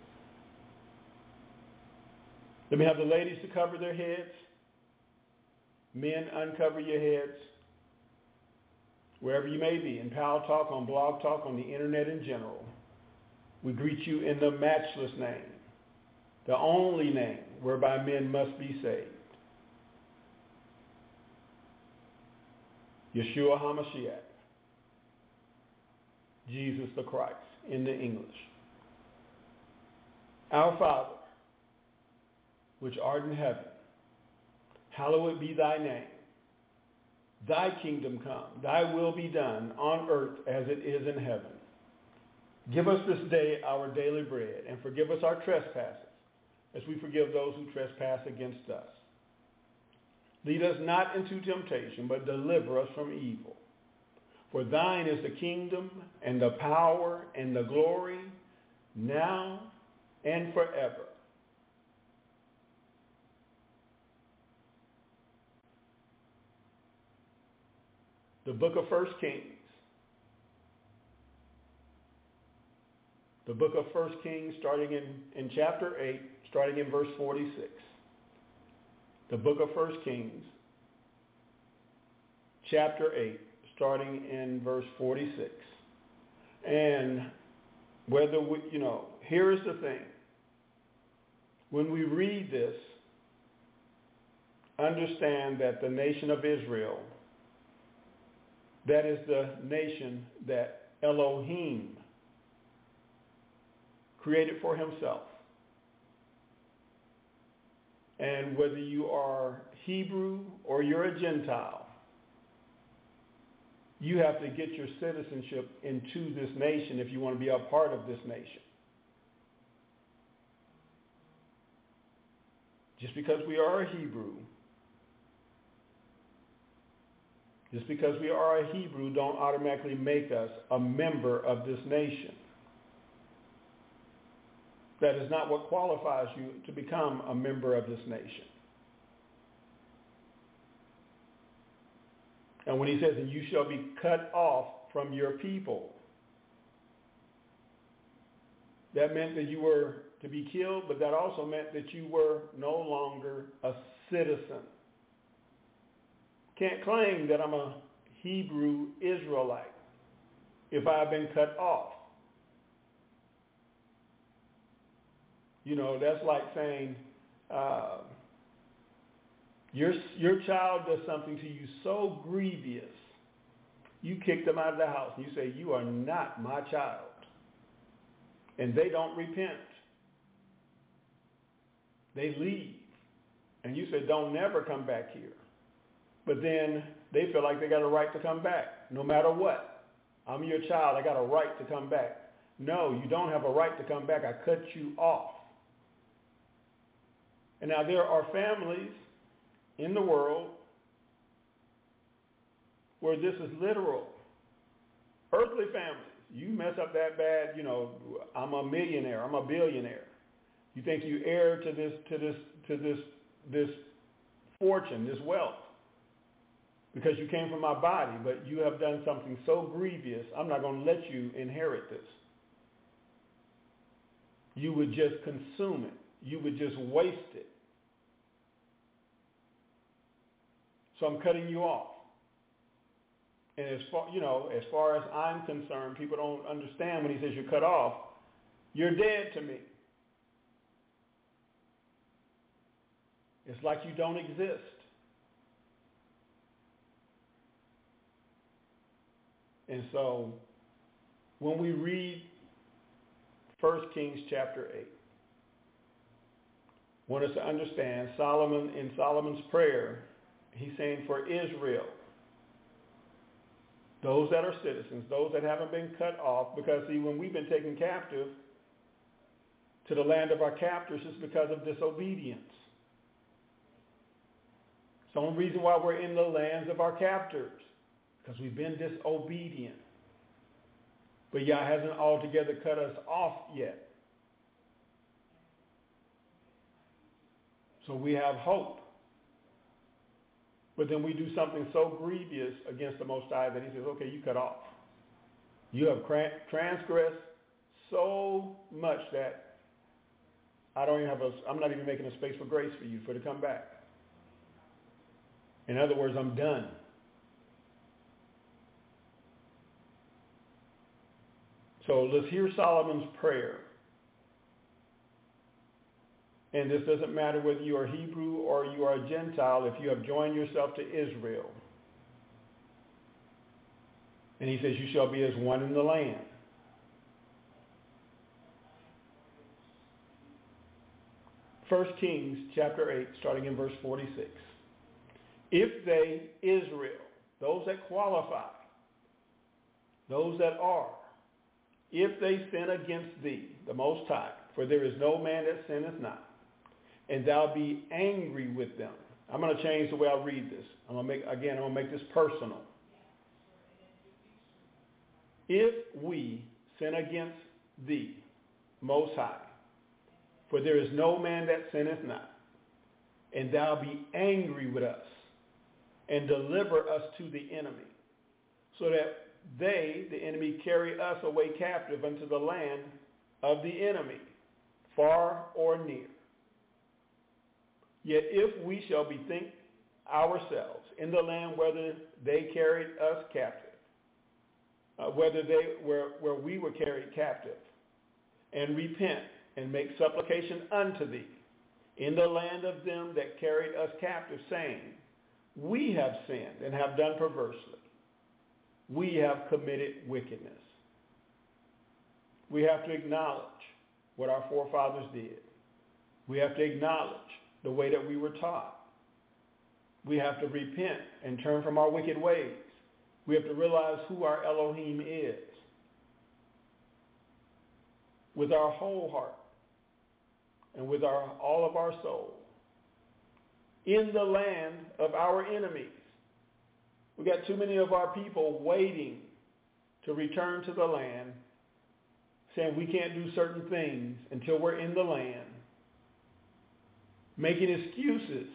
Let me have the ladies to cover their heads. Men, uncover your heads. Wherever you may be, in Pal Talk, on Blog Talk, on the internet in general, we greet you in the matchless name, the only name whereby men must be saved. Yeshua HaMashiach, Jesus the Christ, in the English. Our Father, which art in heaven, hallowed be thy name. Thy kingdom come, thy will be done on earth as it is in heaven. Give us this day our daily bread, and forgive us our trespasses, as we forgive those who trespass against us. Lead us not into temptation, but deliver us from evil. For thine is the kingdom, and the power, and the glory, now and forever. The book of First Kings. The book of First Kings, starting in, in chapter eight, starting in verse forty-six. The book of First Kings, chapter eight, starting in verse forty-six. And whether we, you know, here is the thing. When we read this, understand that the nation of Israel, that is the nation that Elohim created for himself. And whether you are Hebrew or you're a Gentile, you have to get your citizenship into this nation if you want to be a part of this nation. Just because we are a Hebrew Just because we are a Hebrew don't automatically make us a member of this nation. That is not what qualifies you to become a member of this nation. And when he says, and you shall be cut off from your people, that meant that you were to be killed, but that also meant that you were no longer a citizen. Can't claim that I'm a Hebrew Israelite if I've been cut off. You know, that's like saying uh, your, your child does something to you so grievous, you kick them out of the house and you say, you are not my child. And they don't repent. They leave. And you say, don't never come back here. But then they feel like they got a right to come back, no matter what. I'm your child. I got a right to come back. No, you don't have a right to come back. I cut you off. And now there are families in the world where this is literal. Earthly families. You mess up that bad, you know, I'm a millionaire, I'm a billionaire. You think you heir to this to this to this this fortune, this wealth, because you came from my body, but you have done something so grievous, I'm not going to let you inherit this. You would just consume it. You would just waste it. So I'm cutting you off. And as far, you know, as far as I'm concerned, people don't understand when he says you're cut off. You're dead to me. It's like you don't exist. And so when we read First Kings chapter eight, I want us to understand Solomon, in Solomon's prayer, he's saying for Israel, those that are citizens, those that haven't been cut off, because see, when we've been taken captive to the land of our captors, it's because of disobedience. It's the only reason why we're in the lands of our captors, because we've been disobedient. But Yah hasn't altogether cut us off yet. So we have hope. But then we do something so grievous against the Most High that he says, okay, you cut off. You have transgressed so much that I don't even have a, I'm not even making a space for grace for you for to come back. In other words, I'm done. So let's hear Solomon's prayer. And this doesn't matter whether you are Hebrew or you are a Gentile, if you have joined yourself to Israel. And he says, you shall be as one in the land. First Kings chapter eight, starting in verse forty-six. If they, Israel, those that qualify, those that are, if they sin against thee, the Most High, for there is no man that sinneth not, and thou be angry with them. I'm going to change the way I read this. I'm going to make, again, I'm going to make this personal. If we sin against thee, Most High, for there is no man that sinneth not, and thou be angry with us, and deliver us to the enemy, so that they, the enemy, carry us away captive unto the land of the enemy, far or near. Yet if we shall bethink ourselves in the land whether they carried us captive, uh, whether they were where we were carried captive, and repent and make supplication unto thee in the land of them that carried us captive, saying, we have sinned and have done perversely. We have committed wickedness. We have to acknowledge what our forefathers did. We have to acknowledge the way that we were taught. We have to repent and turn from our wicked ways. We have to realize who our Elohim is with our whole heart and with our, all of our soul in the land of our enemies. We got too many of our people waiting to return to the land, saying we can't do certain things until we're in the land, making excuses.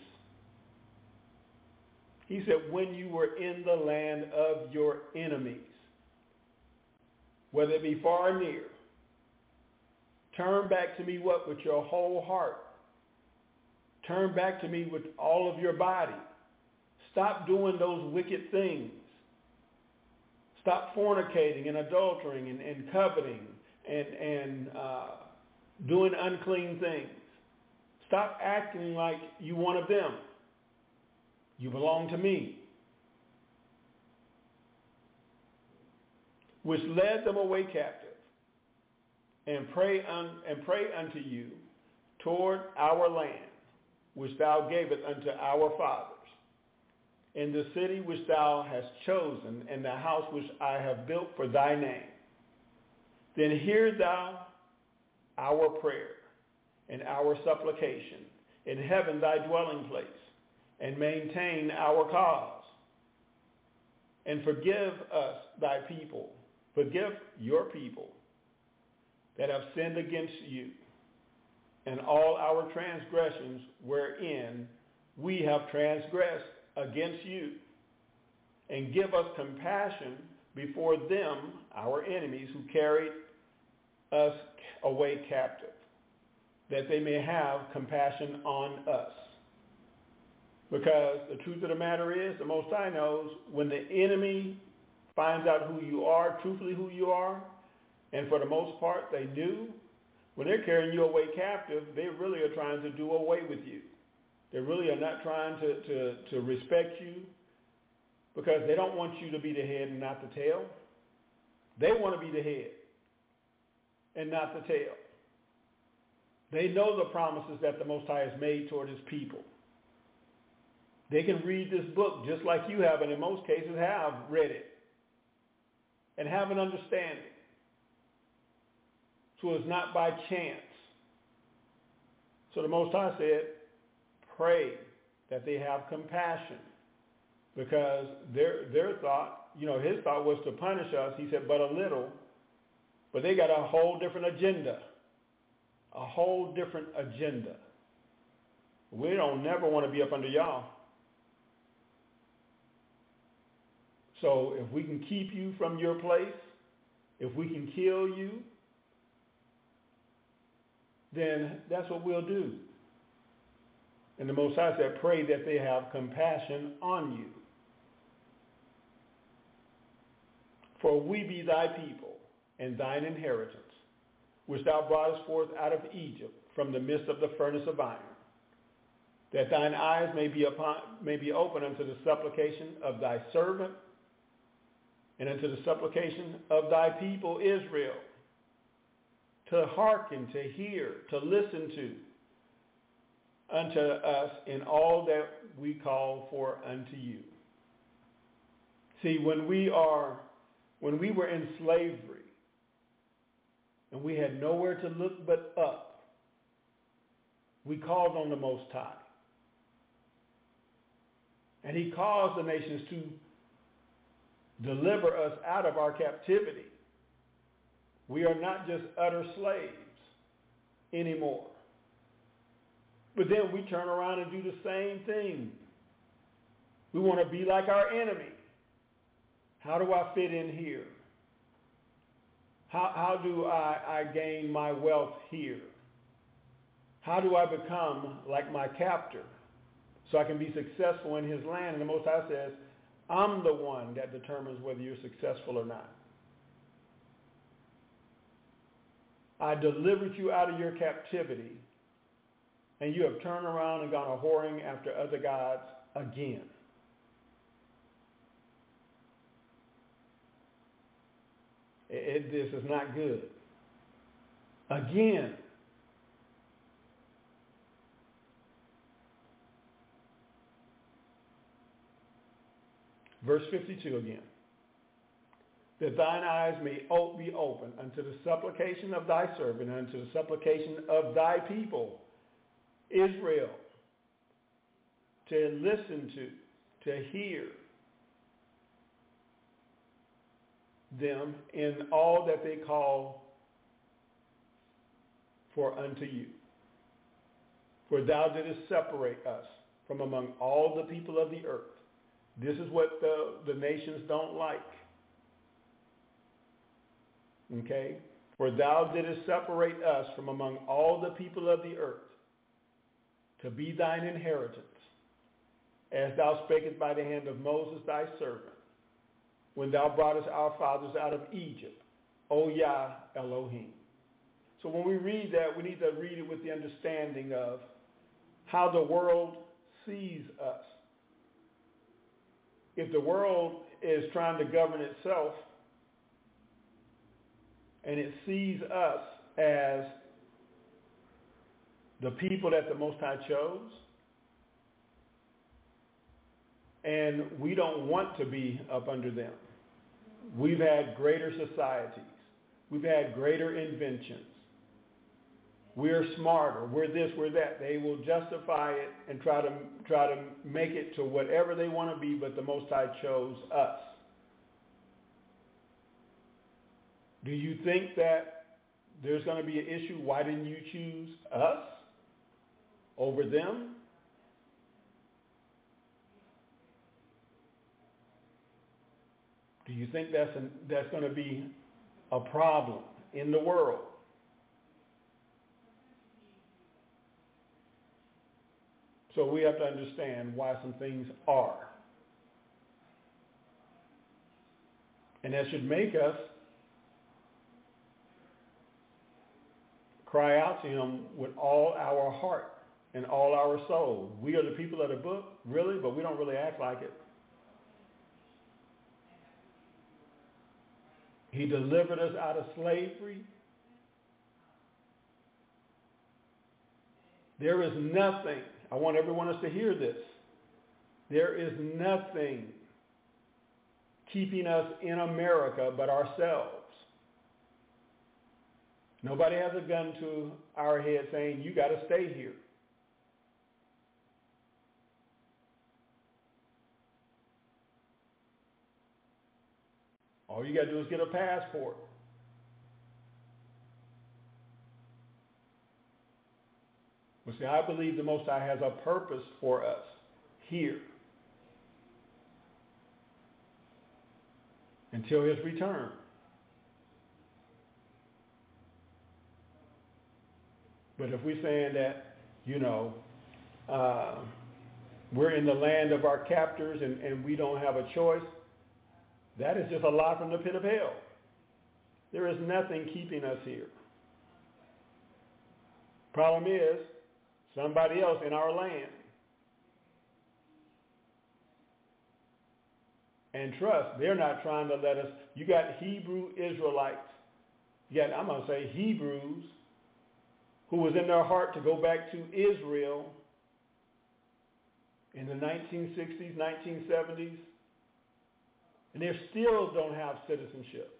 He said, when you were in the land of your enemies, whether it be far or near, turn back to me what? With your whole heart. Turn back to me with all of your body. Stop doing those wicked things. Stop fornicating and adultering and, and coveting and, and uh, doing unclean things. Stop acting like you one of them. You belong to me. Which led them away captive, and pray un, and pray unto you toward our land, which thou gavest unto our fathers, in the city which thou hast chosen, and the house which I have built for thy name. Then hear thou our prayer and our supplication in heaven thy dwelling place, and maintain our cause. And forgive us thy people, forgive your people that have sinned against you, and all our transgressions wherein we have transgressed against you. And give us compassion before them, our enemies, who carried us away captive, that they may have compassion on us. Because the truth of the matter is, the Most High knows, when the enemy finds out who you are, truthfully who you are, and for the most part they do, when they're carrying you away captive, they really are trying to do away with you. They really are not trying to, to, to respect you, because they don't want you to be the head and not the tail. They want to be the head and not the tail. They know the promises that the Most High has made toward his people. They can read this book just like you have, and in most cases have read it and have an understanding. So it's not by chance. So the Most High said, pray that they have compassion, because their their thought, you know, his thought was to punish us. He said, but a little. But they got a whole different agenda. A whole different agenda. We don't never want to be up under y'all. So if we can keep you from your place, if we can kill you, then that's what we'll do. And the Most High said, pray that they have compassion on you. For we be thy people and thine inheritance, which thou broughtest forth out of Egypt from the midst of the furnace of iron, that thine eyes may be upon, may be open unto the supplication of thy servant and unto the supplication of thy people Israel, to hearken, to hear, to listen to unto us in all that we call for unto you. See, when we are, when we were in slavery and we had nowhere to look but up, we called on the Most High. And he caused the nations to deliver us out of our captivity. We are not just utter slaves anymore. But then we turn around and do the same thing. We want to be like our enemy. How do I fit in here? How, how do I, I gain my wealth here? How do I become like my captor so I can be successful in his land? And the Most High says, I'm the one that determines whether you're successful or not. I delivered you out of your captivity, and you have turned around and gone a whoring after other gods again. It, it, this is not good. Again. Verse fifty-two again. That thine eyes may be open unto the supplication of thy servant, and unto the supplication of thy people, Israel, to listen to, to hear, them in all that they call for unto you. For thou didst separate us from among all the people of the earth. This is what the, the nations don't like. Okay? For thou didst separate us from among all the people of the earth to be thine inheritance, as thou spakest by the hand of Moses thy servant, when thou broughtest our fathers out of Egypt, O Yah Elohim. So when we read that, we need to read it with the understanding of how the world sees us. If the world is trying to govern itself and it sees us as the people that the Most High chose, and we don't want to be up under them. We've had greater societies. We've had greater inventions. We're smarter. We're this, we're that. They will justify it and try to try to make it to whatever they want to be, but the Most High chose us. Do you think that there's going to be an issue? Why didn't you choose us over them? Do you think that's an, that's going to be a problem in the world? So we have to understand why some things are. And that should make us cry out to him with all our heart and all our soul. We are the people of the book, really, but we don't really act like it. He delivered us out of slavery. There is nothing, I want everyone else to hear this, there is nothing keeping us in America but ourselves. Nobody has a gun to our head saying, you got to stay here. All you got to do is get a passport. Well, see, I believe the Most High has a purpose for us here until his return. But if we're saying that, you know, uh, we're in the land of our captors and, and we don't have a choice, that is just a lie from the pit of hell. There is nothing keeping us here. Problem is, somebody else in our land. And trust, they're not trying to let us. You got Hebrew Israelites. You got, I'm going to say Hebrews, who was in their heart to go back to Israel in the nineteen sixties, nineteen seventies. And they still don't have citizenship.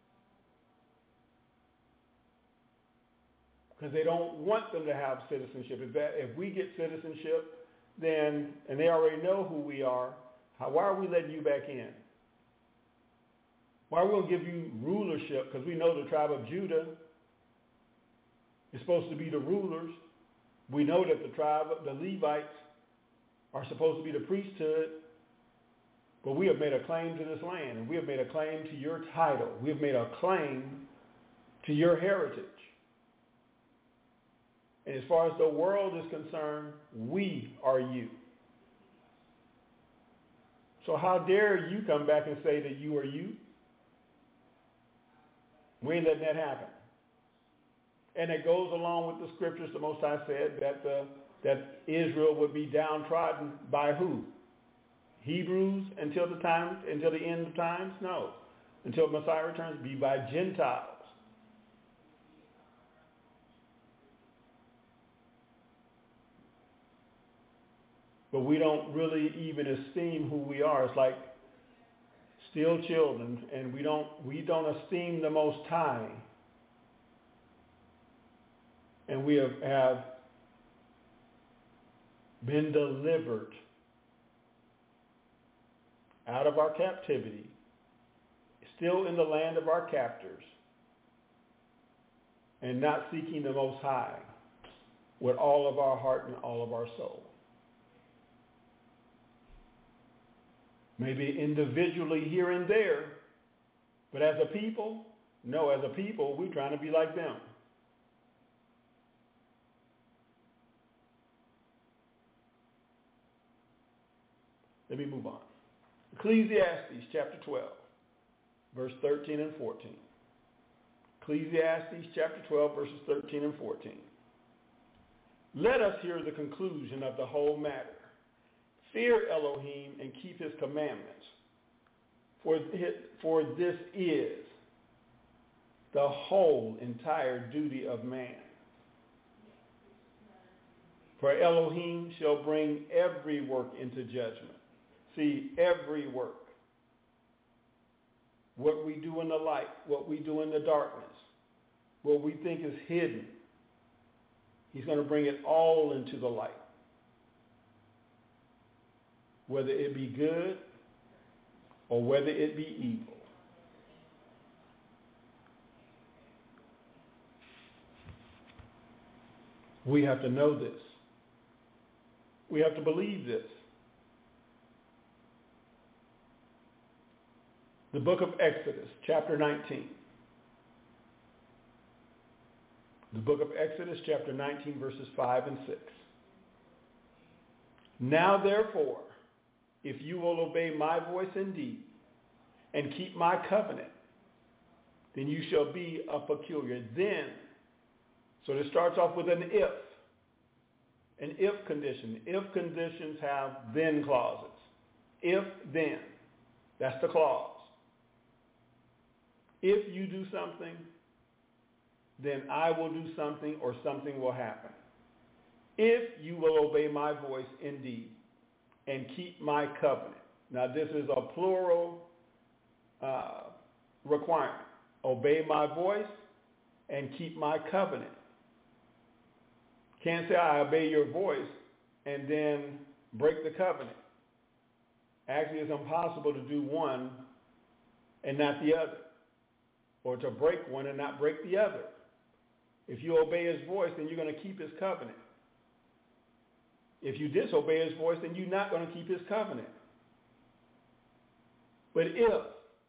Because they don't want them to have citizenship. If, that, if we get citizenship, then, and they already know who we are, how, why are we letting you back in? Why we'll give you rulership? Because we know the tribe of Judah is supposed to be the rulers. We know that the tribe of the Levites are supposed to be the priesthood. But we have made a claim to this land, and we have made a claim to your title. We have made a claim to your heritage. And as far as the world is concerned, we are you. So how dare you come back and say that you are you? We ain't letting that happen. And it goes along with the scriptures. The Most High said that the, that Israel would be downtrodden by who? Hebrews until the time, until the end of times? No. Until Messiah returns, be by Gentiles. But we don't really even esteem who we are. It's like still children, and we don't we don't esteem the Most High. And we have, have been delivered out of our captivity. It's still in the land of our captors, and not seeking the Most High with all of our heart and all of our soul. Maybe individually here and there, but as a people, no, as a people, we're trying to be like them. Let me move on. Ecclesiastes chapter twelve, verse thirteen and fourteen. Ecclesiastes chapter twelve, verses thirteen and fourteen. Let us hear the conclusion of the whole matter. Fear Elohim and keep his commandments, for, for this is the whole entire duty of man. For Elohim shall bring every work into judgment. See, every work. What we do in the light, what we do in the darkness, what we think is hidden. He's going to bring it all into the light. Whether it be good or whether it be evil. We have to know this. We have to believe this. The book of Exodus, chapter nineteen. The book of Exodus, chapter nineteen, verses five and six. Now therefore, if you will obey my voice indeed, and keep my covenant, then you shall be a peculiar. Then, so this starts off with an if. An if condition. If conditions have then clauses. If, then. That's the clause. If you do something, then I will do something or something will happen. If you will obey my voice indeed and keep my covenant. Now this is a plural uh, requirement. Obey my voice and keep my covenant. Can't say I obey your voice and then break the covenant. Actually, it's impossible to do one and not the other, or to break one and not break the other. If you obey his voice, then you're going to keep his covenant. If you disobey his voice, then you're not going to keep his covenant. But if,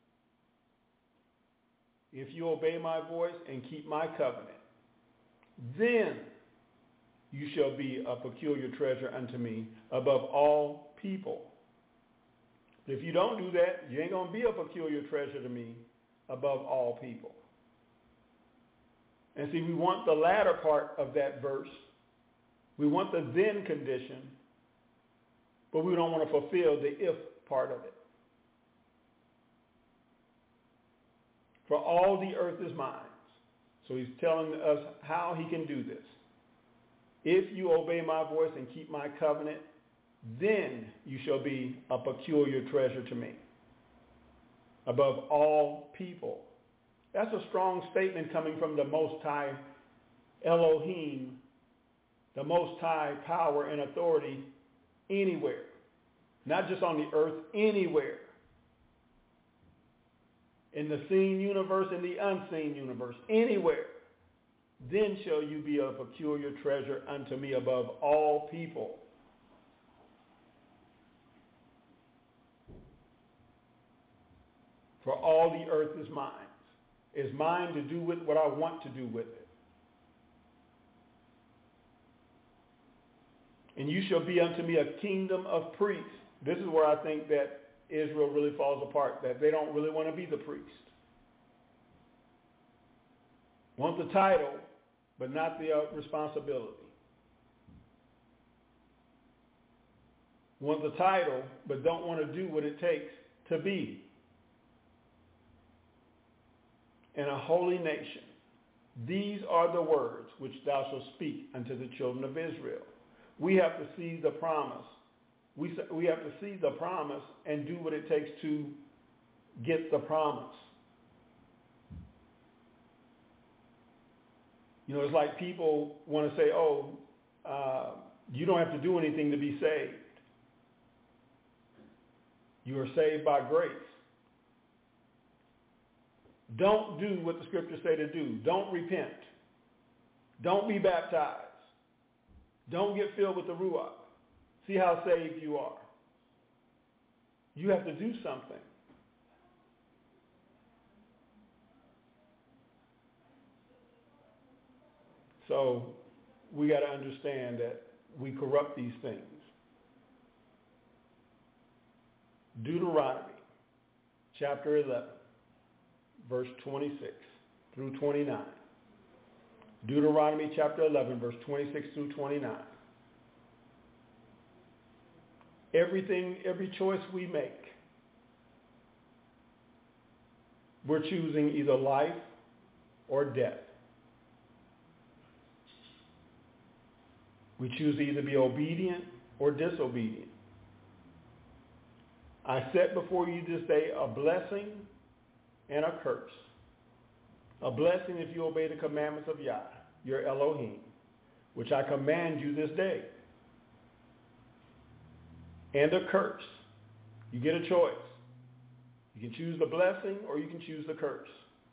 if you obey my voice and keep my covenant, then you shall be a peculiar treasure unto me above all people. If you don't do that, you ain't going to be a peculiar treasure to me above all people. And see, we want the latter part of that verse. We want the then condition, but we don't want to fulfill the if part of it. For all the earth is mine. So he's telling us how he can do this. If you obey my voice and keep my covenant, then you shall be a peculiar treasure to me above all people. That's a strong statement coming from the Most High Elohim, the Most High power and authority anywhere. Not just on the earth, anywhere. In the seen universe, in the unseen universe, anywhere. Then shall you be a peculiar treasure unto me above all people. For all the earth is mine. It's mine to do with what I want to do with it. And you shall be unto me a kingdom of priests. This is where I think that Israel really falls apart, that they don't really want to be the priest. Want the title, but not the uh, responsibility. Want the title, but don't want to do what it takes to be in a holy nation. These are the words which thou shalt speak unto the children of Israel. We have to seize the promise. We, we have to seize the promise and do what it takes to get the promise. You know, it's like people want to say, oh, uh, you don't have to do anything to be saved. You are saved by grace. Don't do what the scriptures say to do. Don't repent. Don't be baptized. Don't get filled with the Ruach. See how saved you are. You have to do something. So we got to understand that we corrupt these things. Deuteronomy chapter eleven, verse twenty-six through twenty-nine. Deuteronomy chapter eleven, verse twenty-six through twenty-nine. Everything, every choice we make, we're choosing either life or death. We choose to either be obedient or disobedient. I set before you this day a blessing and a curse. A blessing if you obey the commandments of Yah, your Elohim, which I command you this day. And a curse. You get a choice. You can choose the blessing or you can choose the curse.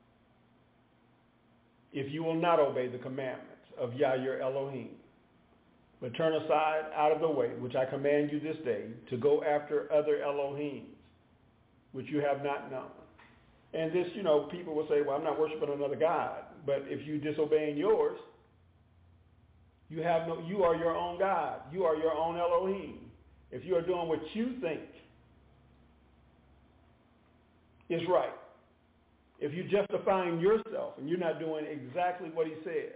If you will not obey the commandments of Yah, your Elohim, but turn aside out of the way, which I command you this day, to go after other Elohims, which you have not known. And this, you know, people will say, well, I'm not worshiping another God. But if you disobeying yours, you have no, you are your own God. You are your own Elohim. If you are doing what you think is right, if you're justifying yourself and you're not doing exactly what he said.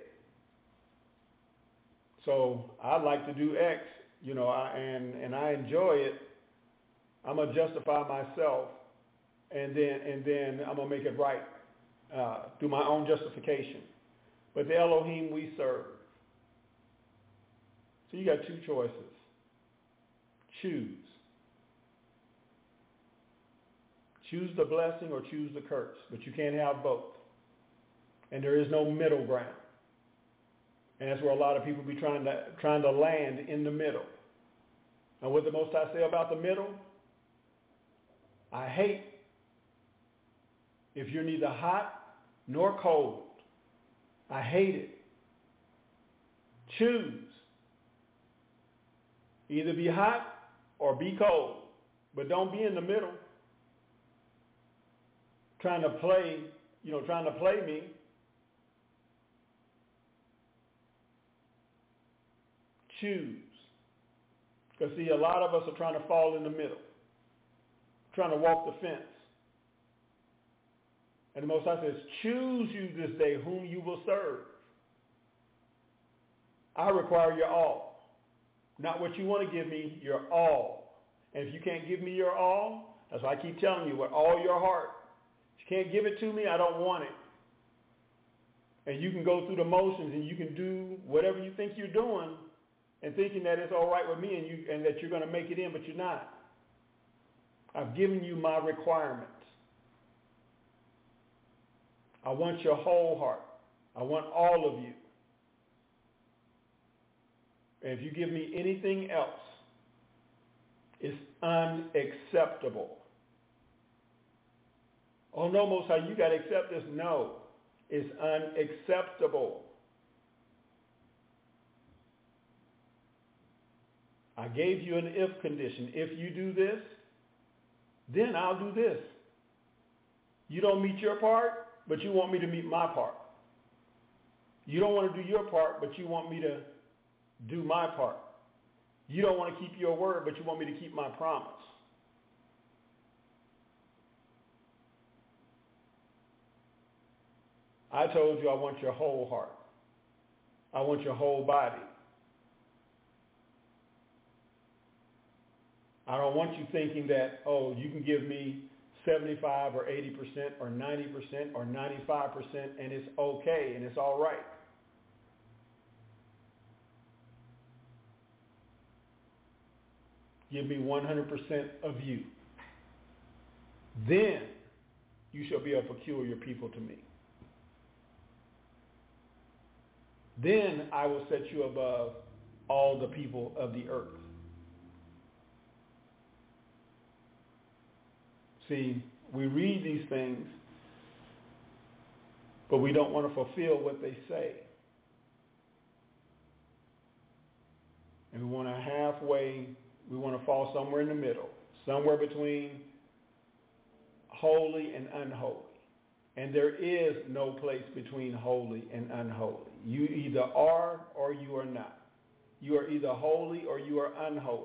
So I like to do X, you know, I, and, and I enjoy it. I'm going to justify myself, and then and then I'm going to make it right uh, through my own justification. But the Elohim we serve. So you got two choices. Choose. Choose the blessing or choose the curse, but you can't have both. And there is no middle ground. And that's where a lot of people be trying to trying to land in the middle. And what the Most High say about the middle? I hate if you're neither hot nor cold. I hate it. Choose. Either be hot or be cold. But don't be in the middle. Trying to play, you know, trying to play me. Choose. Because see, a lot of us are trying to fall in the middle. Trying to walk the fence. And the Most High says, choose you this day whom you will serve. I require your all. Not what you want to give me, your all. And if you can't give me your all, that's why I keep telling you, with all your heart. If you can't give it to me, I don't want it. And you can go through the motions and you can do whatever you think you're doing and thinking that it's all right with me and you and that you're going to make it in, but you're not. I've given you my requirements. I want your whole heart. I want all of you. And if you give me anything else, it's unacceptable. Oh no, Most High, you got to accept this. No, it's unacceptable. I gave you an if condition. If you do this, then I'll do this. You don't meet your part, but you want me to meet my part. You don't want to do your part, but you want me to do my part. You don't want to keep your word, but you want me to keep my promise. I told you I want your whole heart. I want your whole body. I don't want you thinking that, oh, you can give me seventy-five or eighty percent or ninety percent or ninety-five percent and it's okay and it's all right. Give me one hundred percent of you. Then you shall be a peculiar people to me. Then I will set you above all the people of the earth. See, we read these things but we don't want to fulfill what they say. And we want to halfway, we want to fall somewhere in the middle, somewhere between holy and unholy. And there is no place between holy and unholy. You either are or you are not. You are either holy or you are unholy.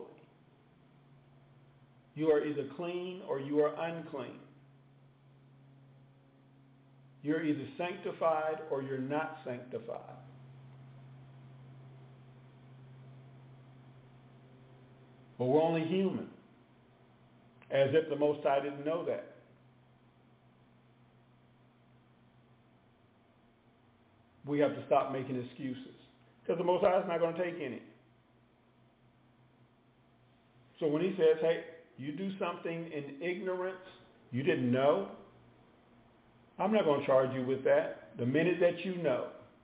You are either clean or you are unclean. You're either sanctified or you're not sanctified. But we're only human. As if the Most High didn't know that. We have to stop making excuses. Because the Most High is not going to take any. So when he says, hey, you do something in ignorance, you didn't know, I'm not going to charge you with that. The minute that you know,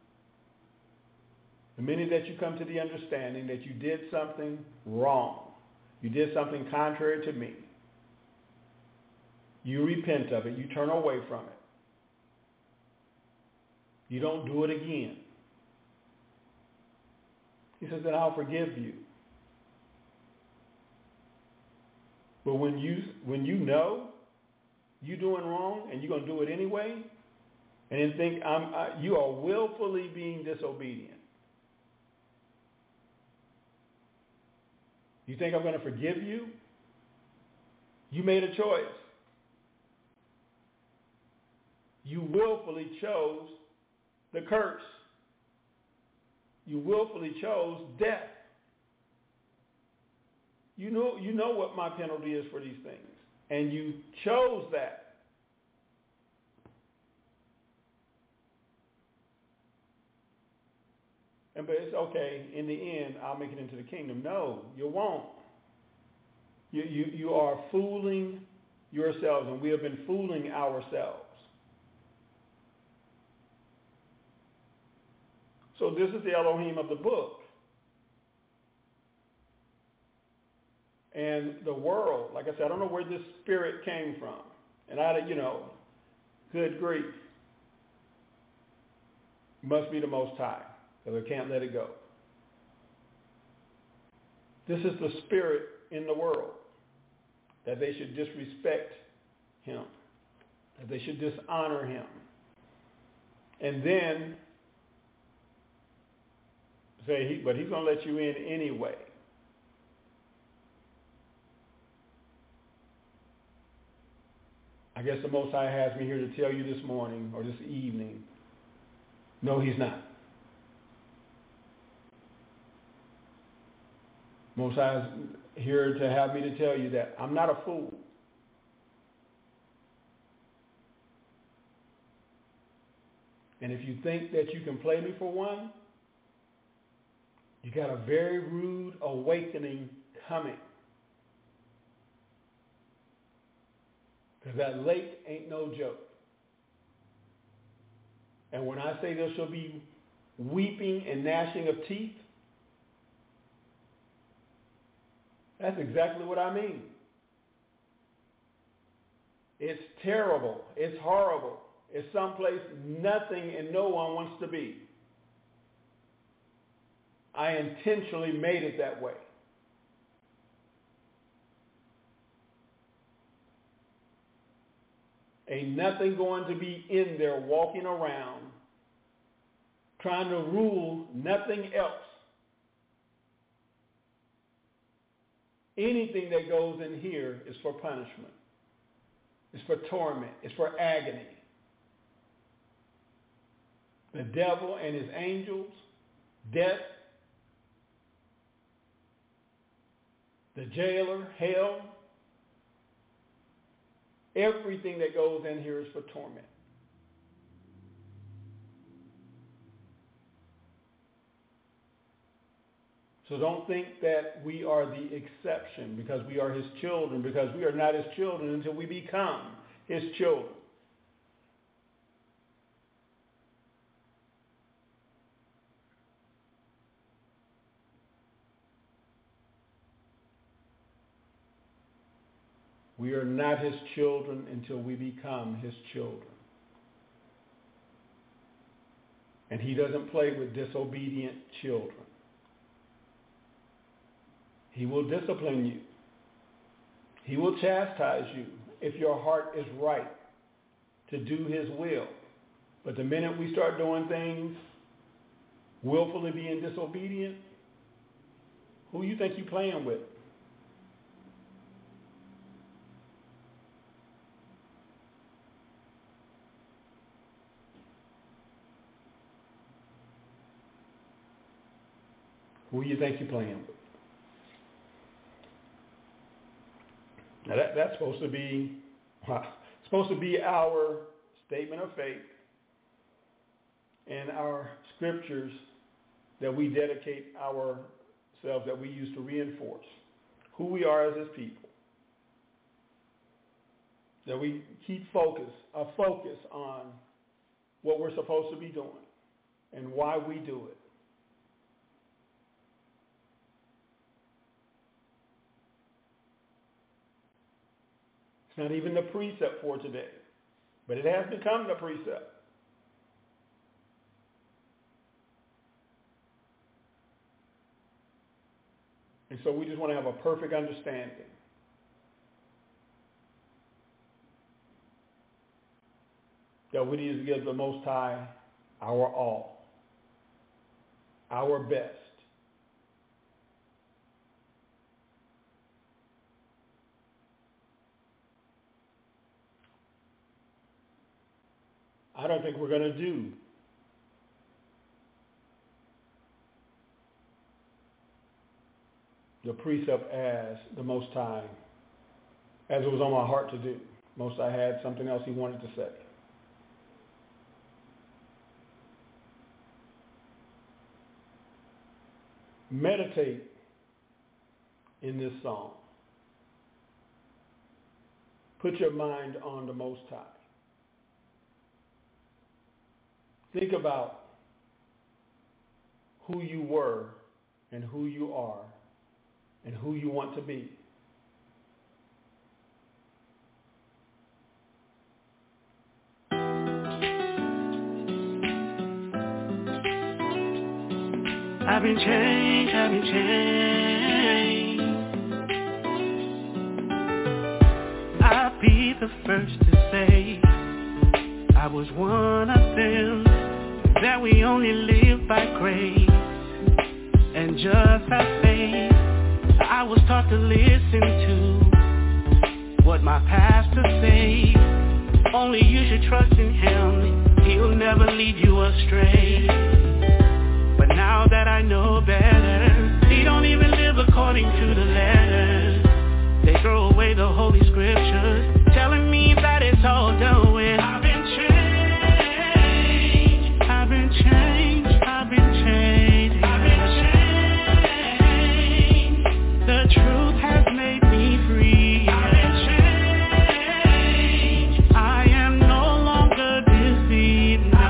the minute that you come to the understanding that you did something wrong, you did something contrary to me, you repent of it, you turn away from it. You don't do it again. He says, then I'll forgive you. But when you when you know you're doing wrong and you're going to do it anyway, and then think I'm, I, you are willfully being disobedient. You think I'm going to forgive you? You made a choice. You willfully chose the curse. You willfully chose death. You know, you know what my penalty is for these things. And you chose that. And but it's okay, in the end, I'll make it into the kingdom. No, you won't. You, you, you are fooling yourselves, and we have been fooling ourselves. So this is the Elohim of the book. And the world, like I said, I don't know where this spirit came from. And I, you know, good grief. Must be the Most High, because I can't let it go. This is the spirit in the world, that they should disrespect him, that they should dishonor him. And then say, he, but he's going to let you in anyway. I guess the Most High has me here to tell you this morning or this evening, no, he's not. Most High is here to have me to tell you that I'm not a fool. And if you think that you can play me for one, you got a very rude awakening coming. Because that lake ain't no joke. And when I say there shall be weeping and gnashing of teeth, that's exactly what I mean. It's terrible. It's horrible. It's someplace nothing and no one wants to be. I intentionally made it that way. Ain't nothing going to be in there walking around trying to rule nothing else. Anything that goes in here is for punishment. It's for torment. It's for agony. The devil and his angels, death, the jailer, hell, everything that goes in here is for torment. So don't think that we are the exception because we are his children, because we are not his children until we become his children. We are not his children until we become his children. And he doesn't play with disobedient children. He will discipline you. He will chastise you if your heart is right to do his will. But the minute we start doing things willfully being disobedient, who you think you're playing with? Who you think you're playing with? Now that, that's supposed to be supposed to be our statement of faith and our scriptures that we dedicate ourselves, that we use to reinforce who we are as his people. That we keep focus, a focus on what we're supposed to be doing and why we do it. It's not even the precept for today, but it has become the precept. And so we just want to have a perfect understanding that we need to give the Most High our all, our best. I don't think we're going to do the precept as the Most High, as it was on my heart to do. Most High had something else he wanted to say. Meditate in this song. Put your mind on the Most High. Think about who you were and who you are and who you want to be. I've been changed, I've been changed. I'll be the first to say I was one of them, that we only live by grace and just by faith. I was taught to listen to what my pastor say. Only you should trust in him, he'll never lead you astray. But now that I know better, he don't even live according to the letters. They throw away the holy scriptures, telling me that it's all done with. I've been changed, I've been changed, I've been changed, I've been changed. The truth has made me free. I've been changed, I am no longer deceived. No.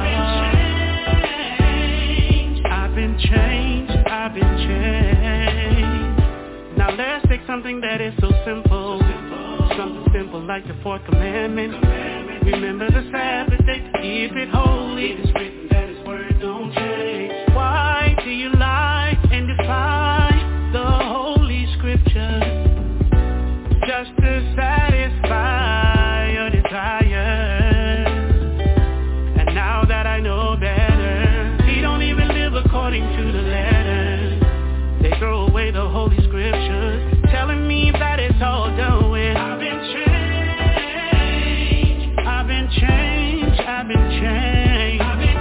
I've been changed, I've been changed, I've been changed. Now let's take something that is so simple, so simple. Something simple like the fourth commandment. commandment. Remember the Sabbath day to keep it holy. It is written that his word don't change. Why do you lie and defy the holy scriptures just to satisfy your desires? And now that I know better, he don't even live according to the letters. They throw away the holy scriptures, telling me that it's all done with. I've been changed, I've been changed, I've been changed, I've been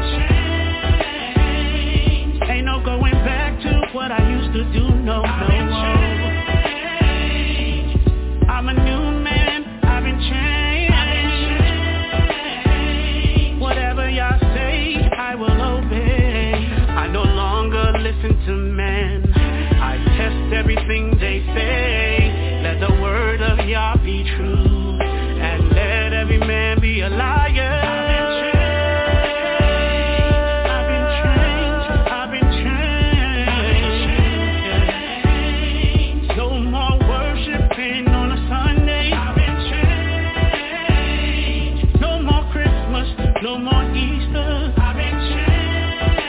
changed. Ain't no going back to what I used to do, no, I've no more. I'm a new man, I've been changed, I've been changed. Whatever y'all say, I will obey. I no longer listen to men, I test everything they say. Let the word of Yah be true, and let every man be a liar. I've been changed, I've been changed, I've been changed. No more worshiping on a Sunday. I've been changed. No more Christmas, no more Easter. I've been changed.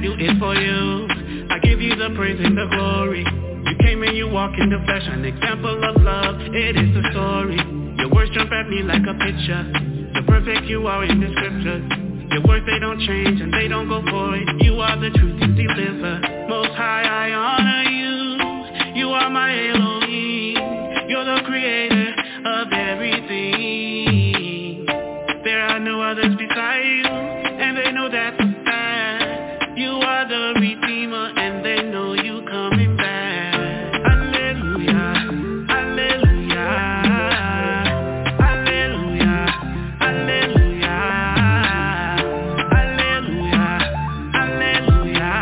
do it for you. I give you the praise and the glory. You came and you walk in the flesh, an example of love, it is the story. Your words jump at me like a picture. The perfect you are in the scriptures. Your words, they don't change and they don't go void. You are the truth you deliver. Most high, I honor you. You are my Elohim. You're the creator of everything. There are no others beside you, and they know that's a fact. You are the Redeemer, and they know you coming back. Hallelujah, hallelujah, hallelujah, hallelujah, hallelujah, hallelujah,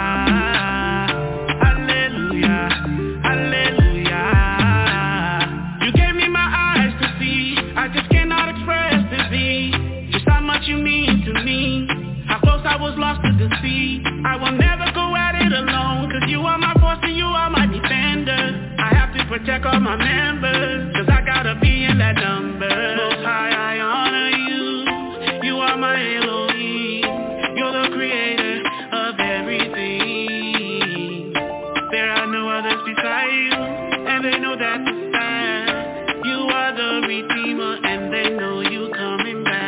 hallelujah, hallelujah. You gave me my eyes to see, I just cannot express to thee just how much you mean to me. How close I was lost to the sea. I will never go at it alone, cause you are my force and you are my defender. I have to protect all my members, cause I gotta be in that number. Most high, I honor you. You are my Elohim. You're the creator of everything. There are no others beside you, and they know that's a fact. You are the Redeemer, and they know you coming back.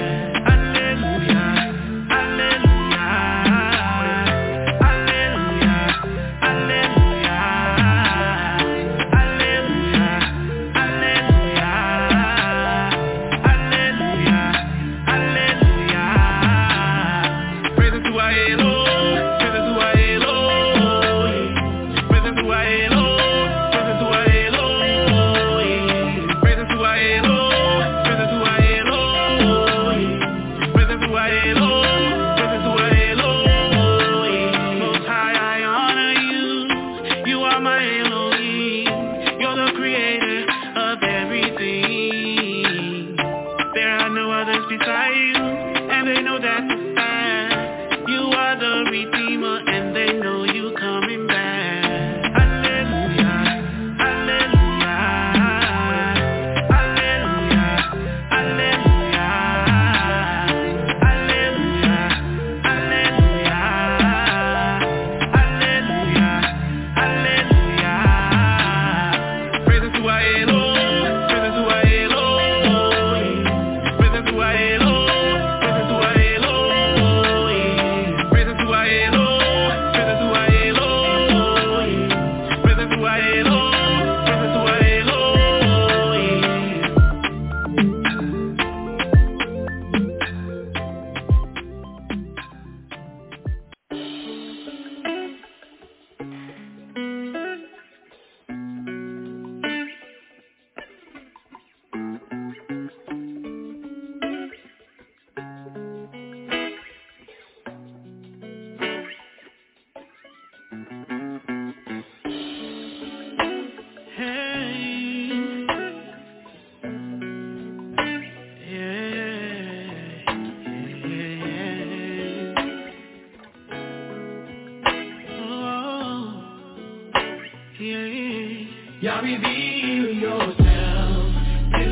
Y'all reveal yourself to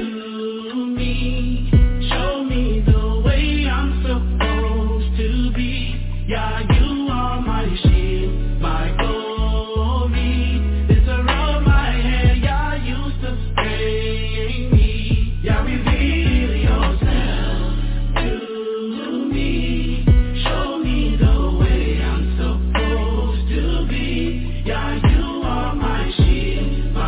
me. Show me the way I'm supposed to be. Yeah, you are my shield, my glory. This around my head, yeah, you sustain me. Yeah, reveal yourself to me. Show me the way I'm supposed to be. Yeah, you are my shield.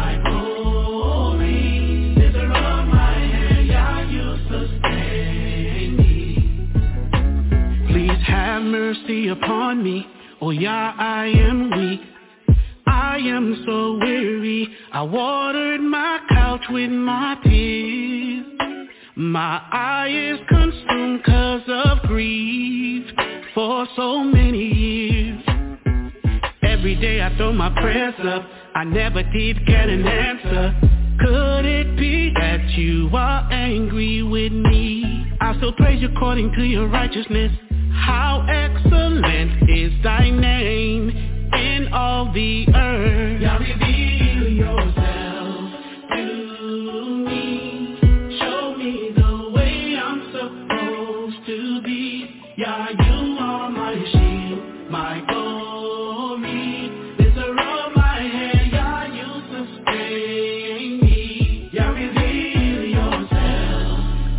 Mercy upon me, oh yeah, I am weak, I am so weary, I watered my couch with my tears, my eye is consumed cause of grief, for so many years, every day I throw my prayers up, I never did get an answer, could it be that you are angry with me, I still praise you according to your righteousness. How excellent is thy name in all the earth. Yeah, reveal yourself to me. Show me the way I'm supposed to be. Yeah, you are my shield, my glory. Lifter of my head, Yah, you sustain me. Yah, reveal yourself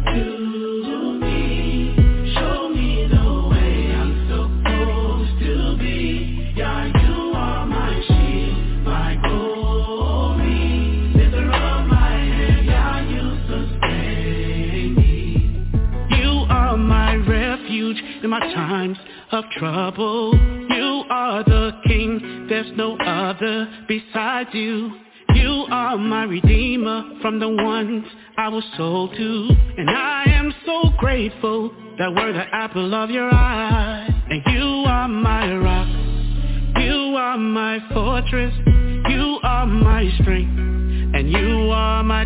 to me. Show me the way I'm supposed to be. Yah, you are my shield, my glory. Lifter of my head, Yah, you sustain me. You are my refuge in my times of trouble. You are the King, there's no other besides you. You are my redeemer from the ones I was sold to. And I am so grateful that we're the apple of your eye. And you are my rock, you are my fortress, you are my strength, and you are my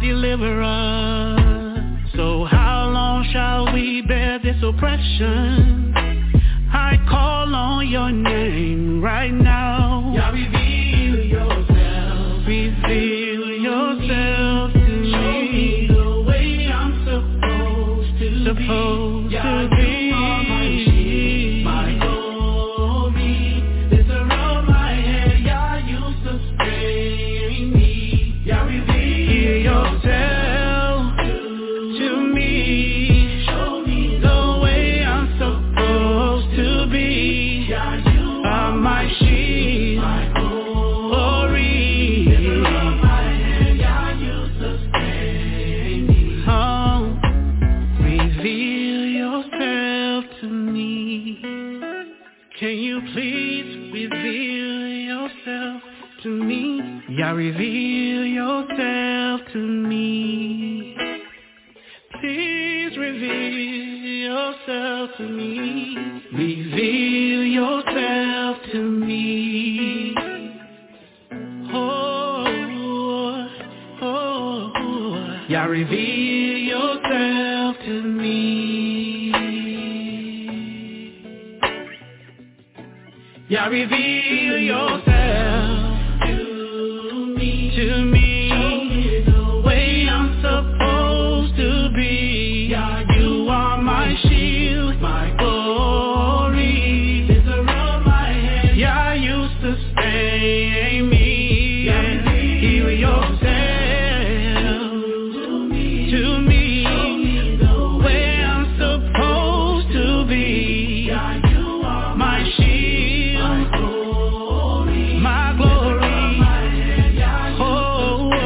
deliverer. So how long shall we bear this oppression? I call on your name right now. Yah, reveal yourself, reveal yourself to me. Show me the way I'm supposed to supposed be. Yah, to be. You are my shield, my glory. Lifter of my head, Yah, you sustain me. Yah, reveal yourself to me. Show me the way I'm supposed to be. Yah, you are my shield, my glory. Lifter of my head, Yah, you sustain me. Oh, reveal yourself to me. Can you please reveal yourself to me? Yah, reveal yourself to me. Please reveal yourself to me. Reveal yourself to me. Oh, oh, oh. Yah, reveal yourself to me. Yah, reveal yourself to me. To me. Show me the way I'm supposed to be. Yah, you are my shield, my glory. Lifter of my head, Yah, you sustain me. Yah, reveal yourself to me. To me. Show me the way I'm supposed to be. Yah, you are my shield, my glory. My glory. Lifter of my head, Yah, you sustain me.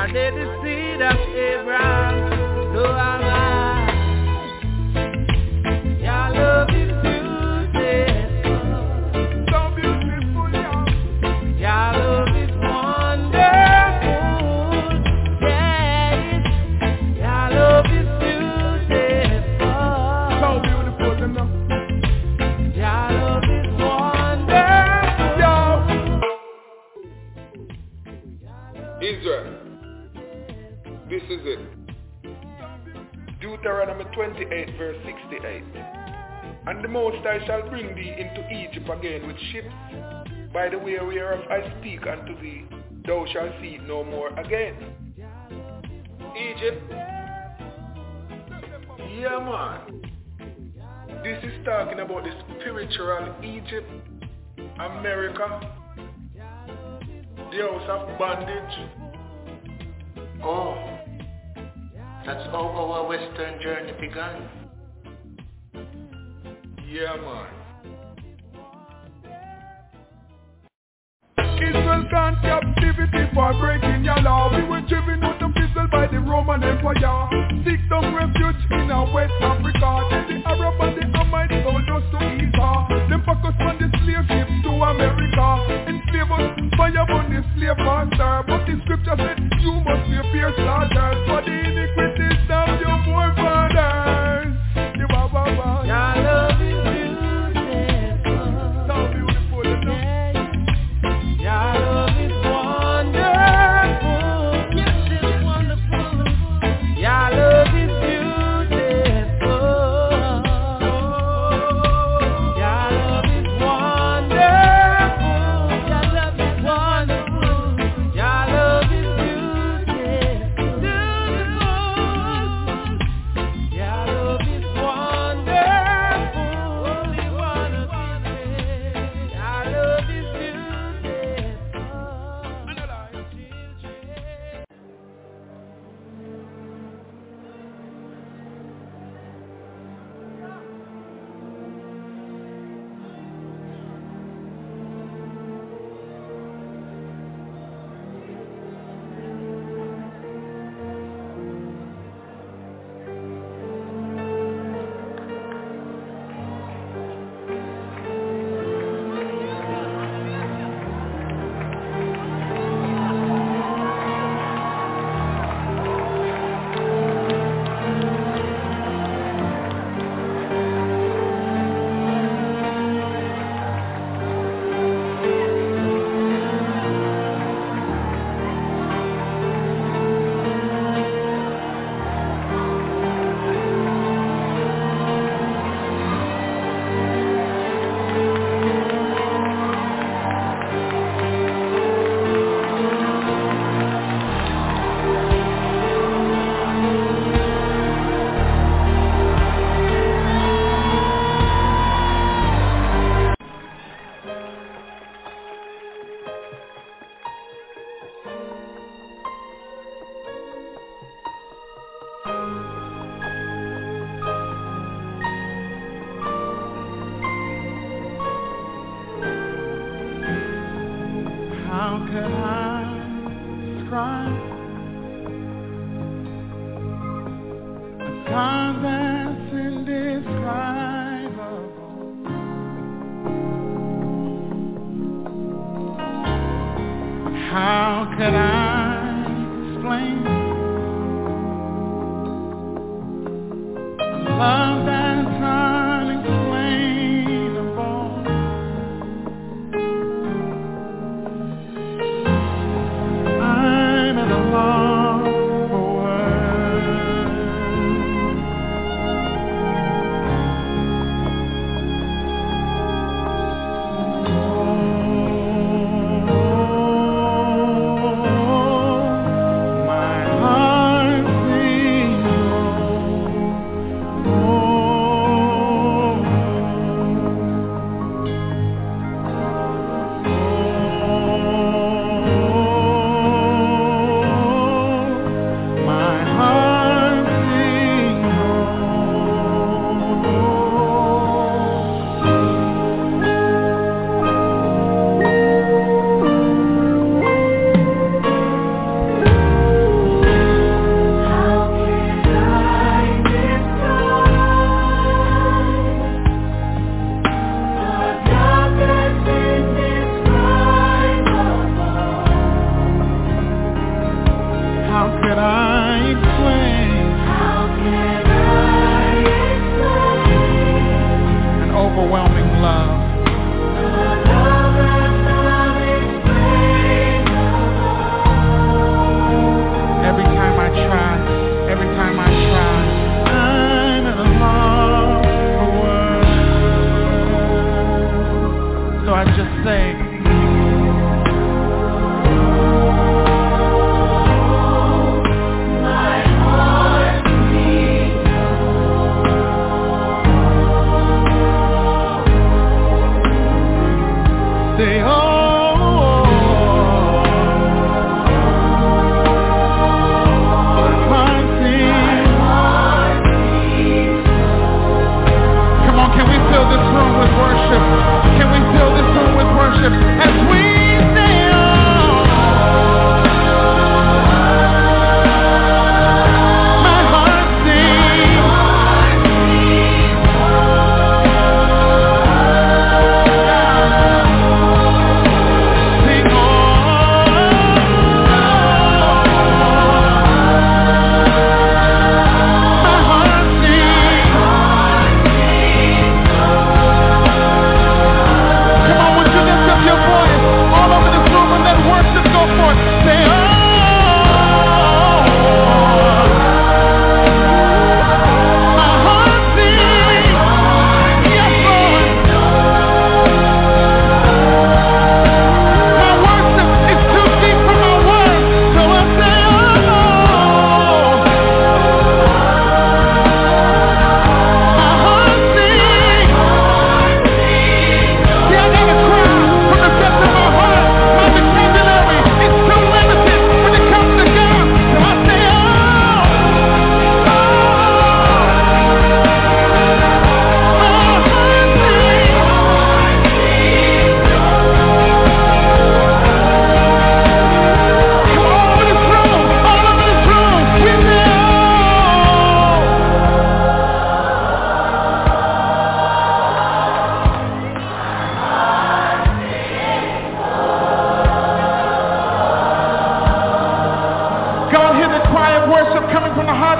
are they the seed of Abraham? So am I. Your love is beautiful. So beautiful, yeah. Your love is wonderful. Yeah. Your love is beautiful. So beautiful, you know. Your love is wonderful. Yo. Israel. This is it. Deuteronomy twenty-eight verse sixty-eight. And the Most High shall bring thee into Egypt again with ships, by the way whereof I speak unto thee, thou shalt see it no more again. Egypt. Yeah, man. This is talking about the spiritual Egypt, America, the house of bondage. Oh, that's how our Western journey began. Yeah, man. Israel can't captivity for breaking your law. We were driven out of Israel by the Roman Empire. Seek some refuge in our West Africa. Then the Arab and the Hamite sold us to Esau. Them focus on the slave ships to America. Enslave us, fire on the slave master. But the scripture said you must be a fierce slaughter for the iniquities of your forefathers. Your love is beautiful. So beautiful, you know. Your love is wonderful. Yes, it's wonderful. Your love is beautiful. Your love is wonderful. Your love is wonderful. Your love is beautiful. Your love is wonderful. Only one of you. Your love is How could I describe a God that's indescribable? How could I explain a love that's unexplainable? I'm at a loss for words. My heart sings, oh, oh.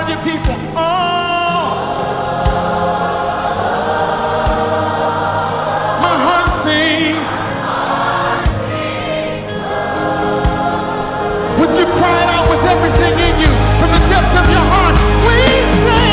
of your people. Oh, my heart sings. Would you cry it out with everything in you from the depths of your heart? We say,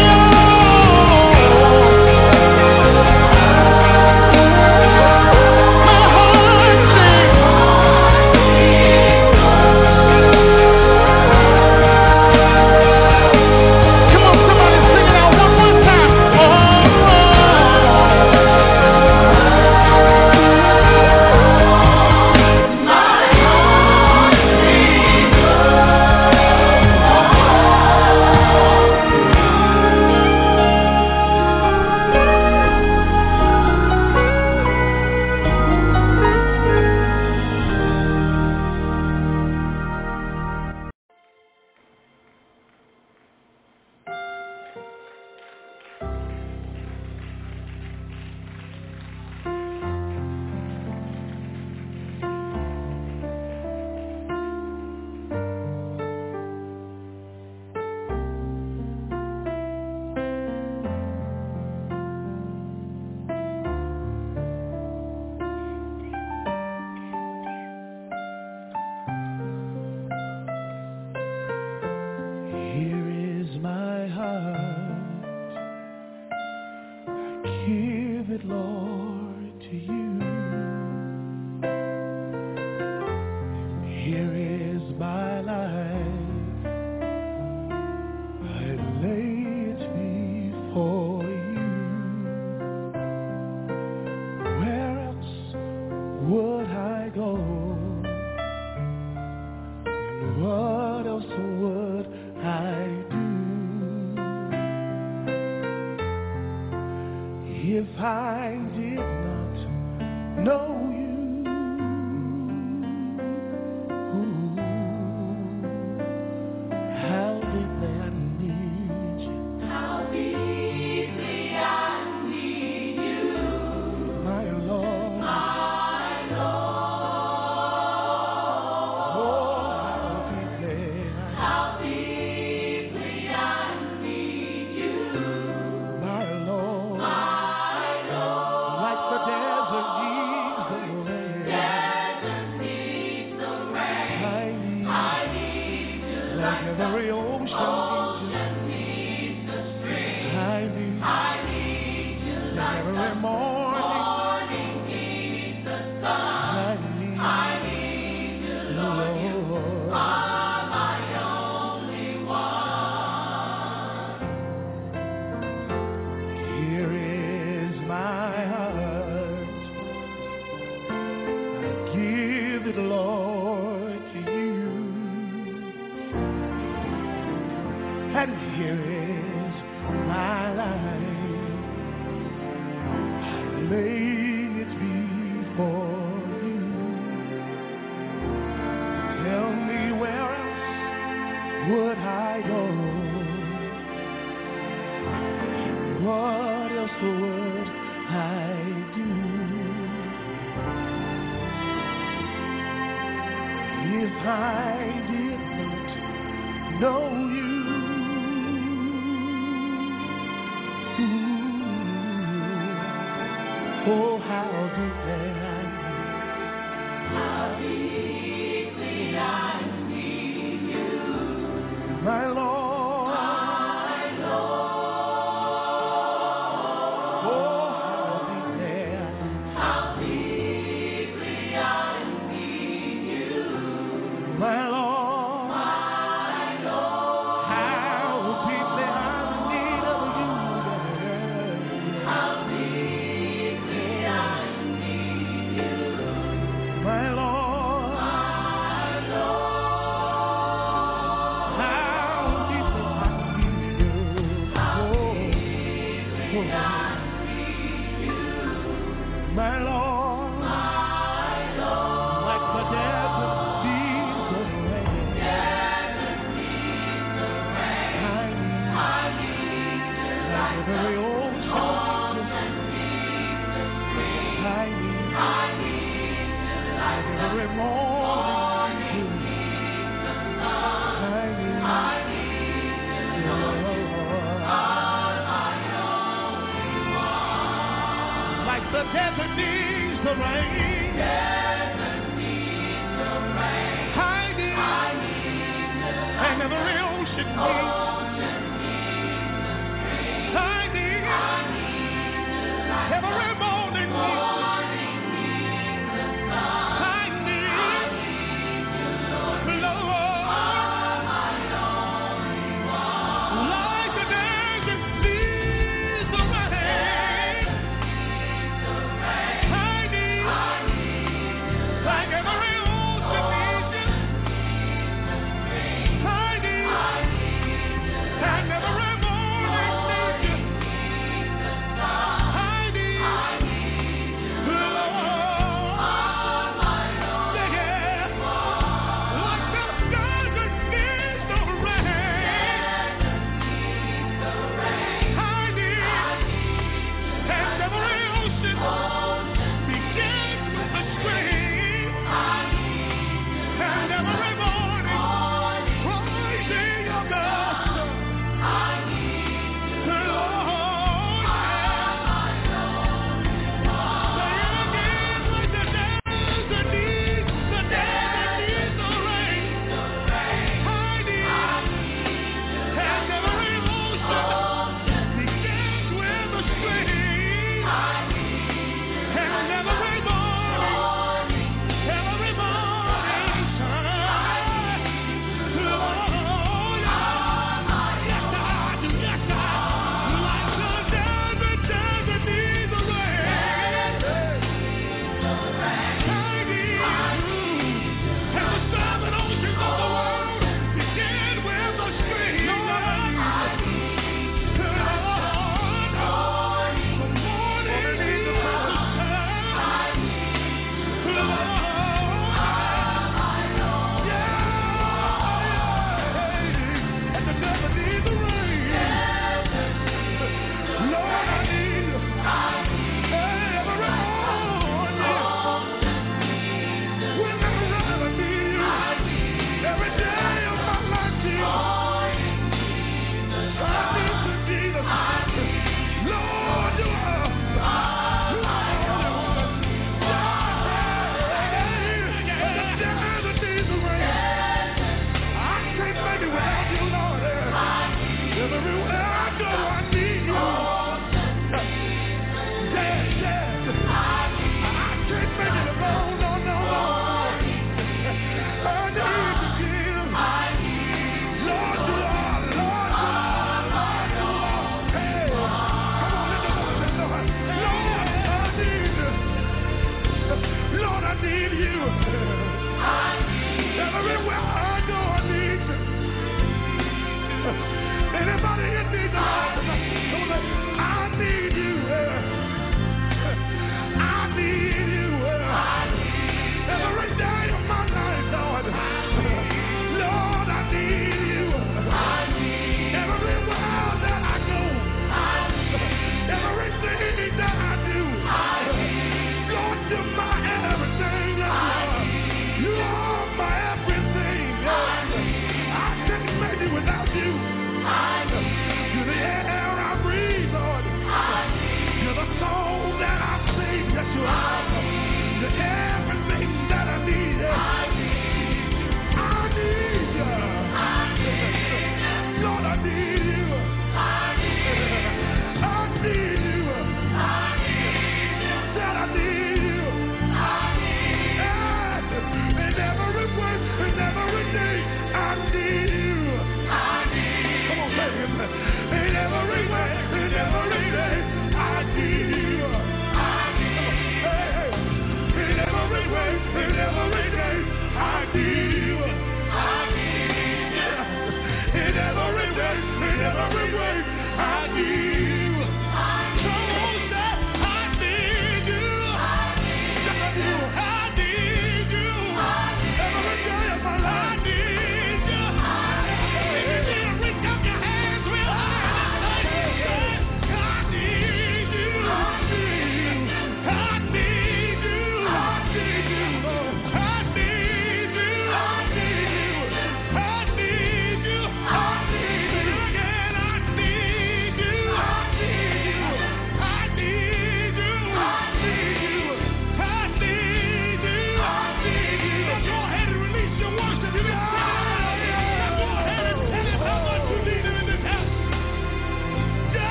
I need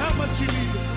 How much you need it?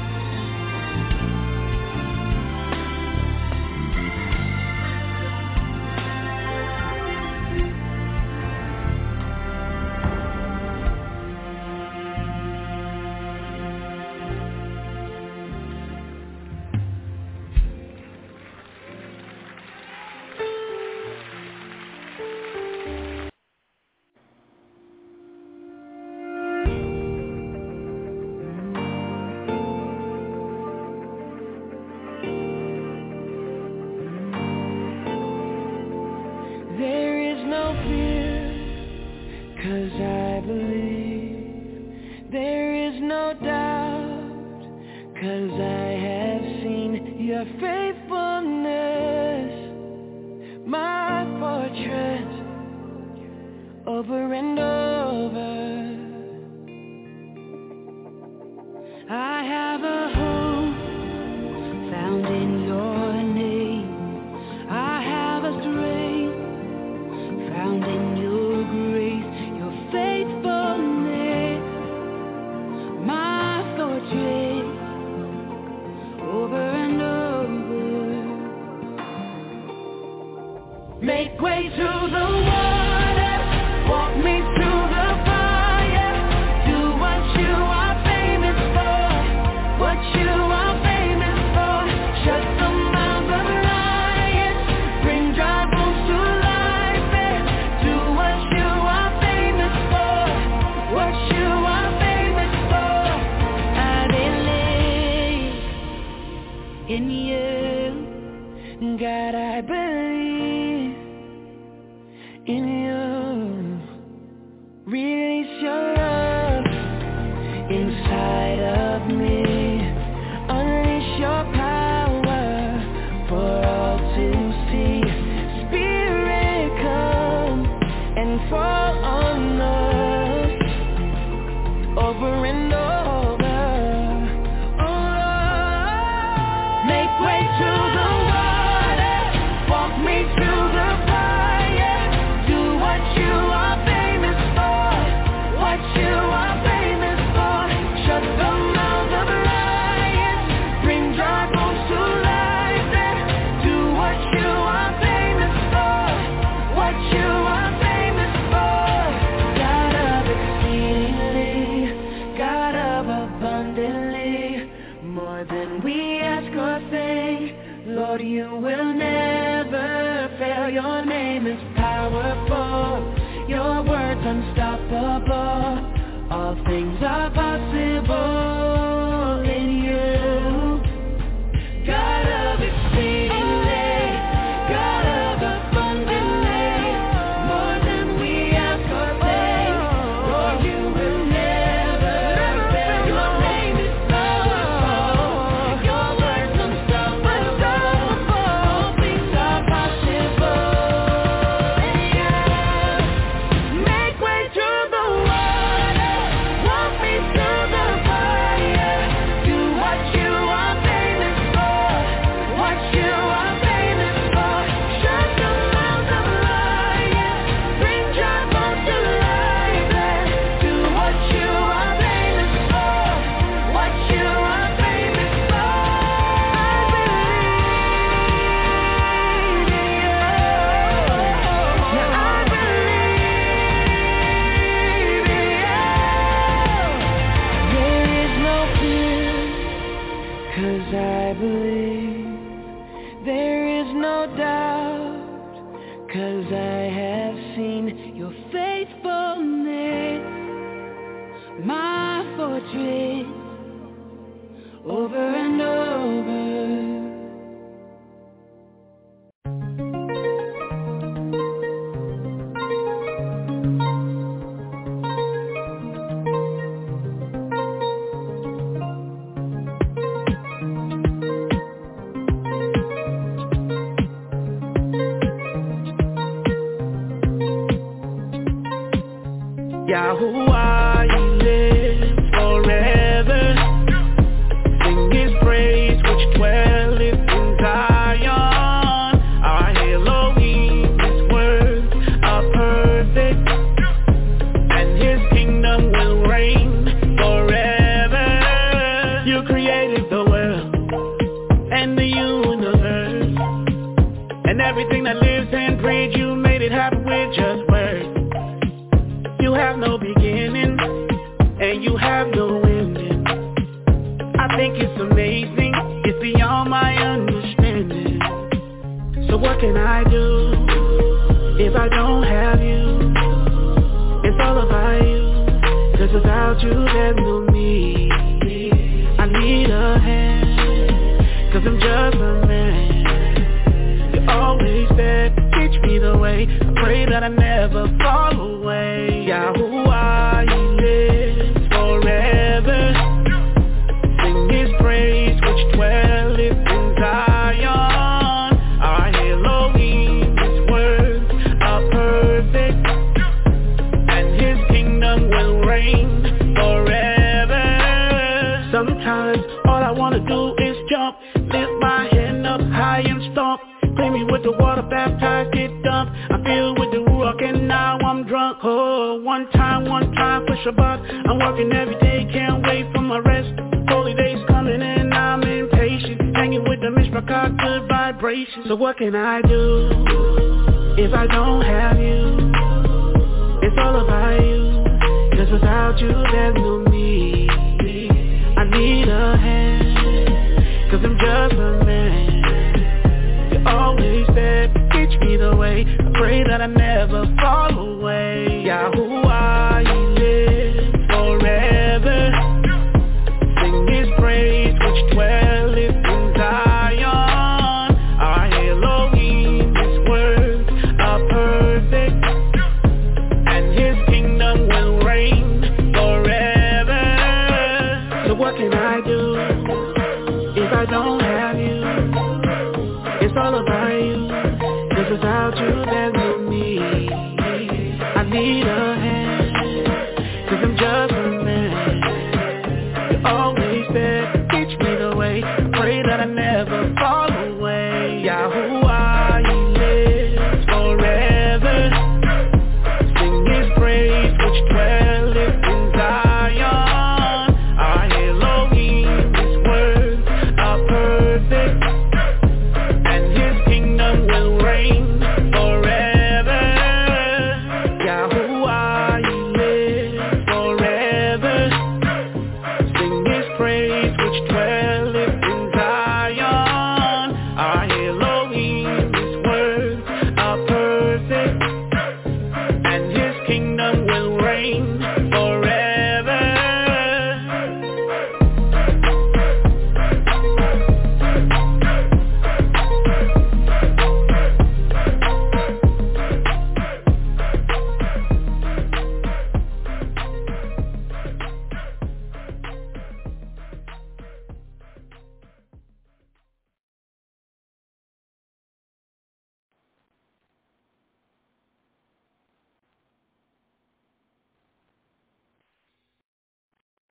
Yahuwah, He lives forever. Sing His praise which dwelleth in Zion. Our Elohim, His words are perfect, and His kingdom will reign forever. happen with just words. You have no beginning, and you have no ending. I think it's amazing, it's beyond my understanding. So what can I do if I don't have you? It's all about you, cause without you there's no me. I need a hand, cause I'm just a man. You're always there, teach me the way. I pray that I never fall away. Yahuwah, you live forever. Sing his praise which dwelleth in Zion. Our Elohim, his words are perfect, and his kingdom will reign forever. Sometimes all I wanna do is jump, lift my hand up high and stomp. Clean me with the water, baptized, get dumped. I feel with the ruach and now I'm drunk. Oh, one time, one time for Shabbat. I'm working every day, can't wait for my rest. Holy days coming and I'm impatient. Hanging with the Mishpachah, good vibrations. So what can I do if I don't have you? It's all about you, cause without you there's no me. I need a hand, cause I'm just a man. You're always there, teach me the way. I pray that I never fall away.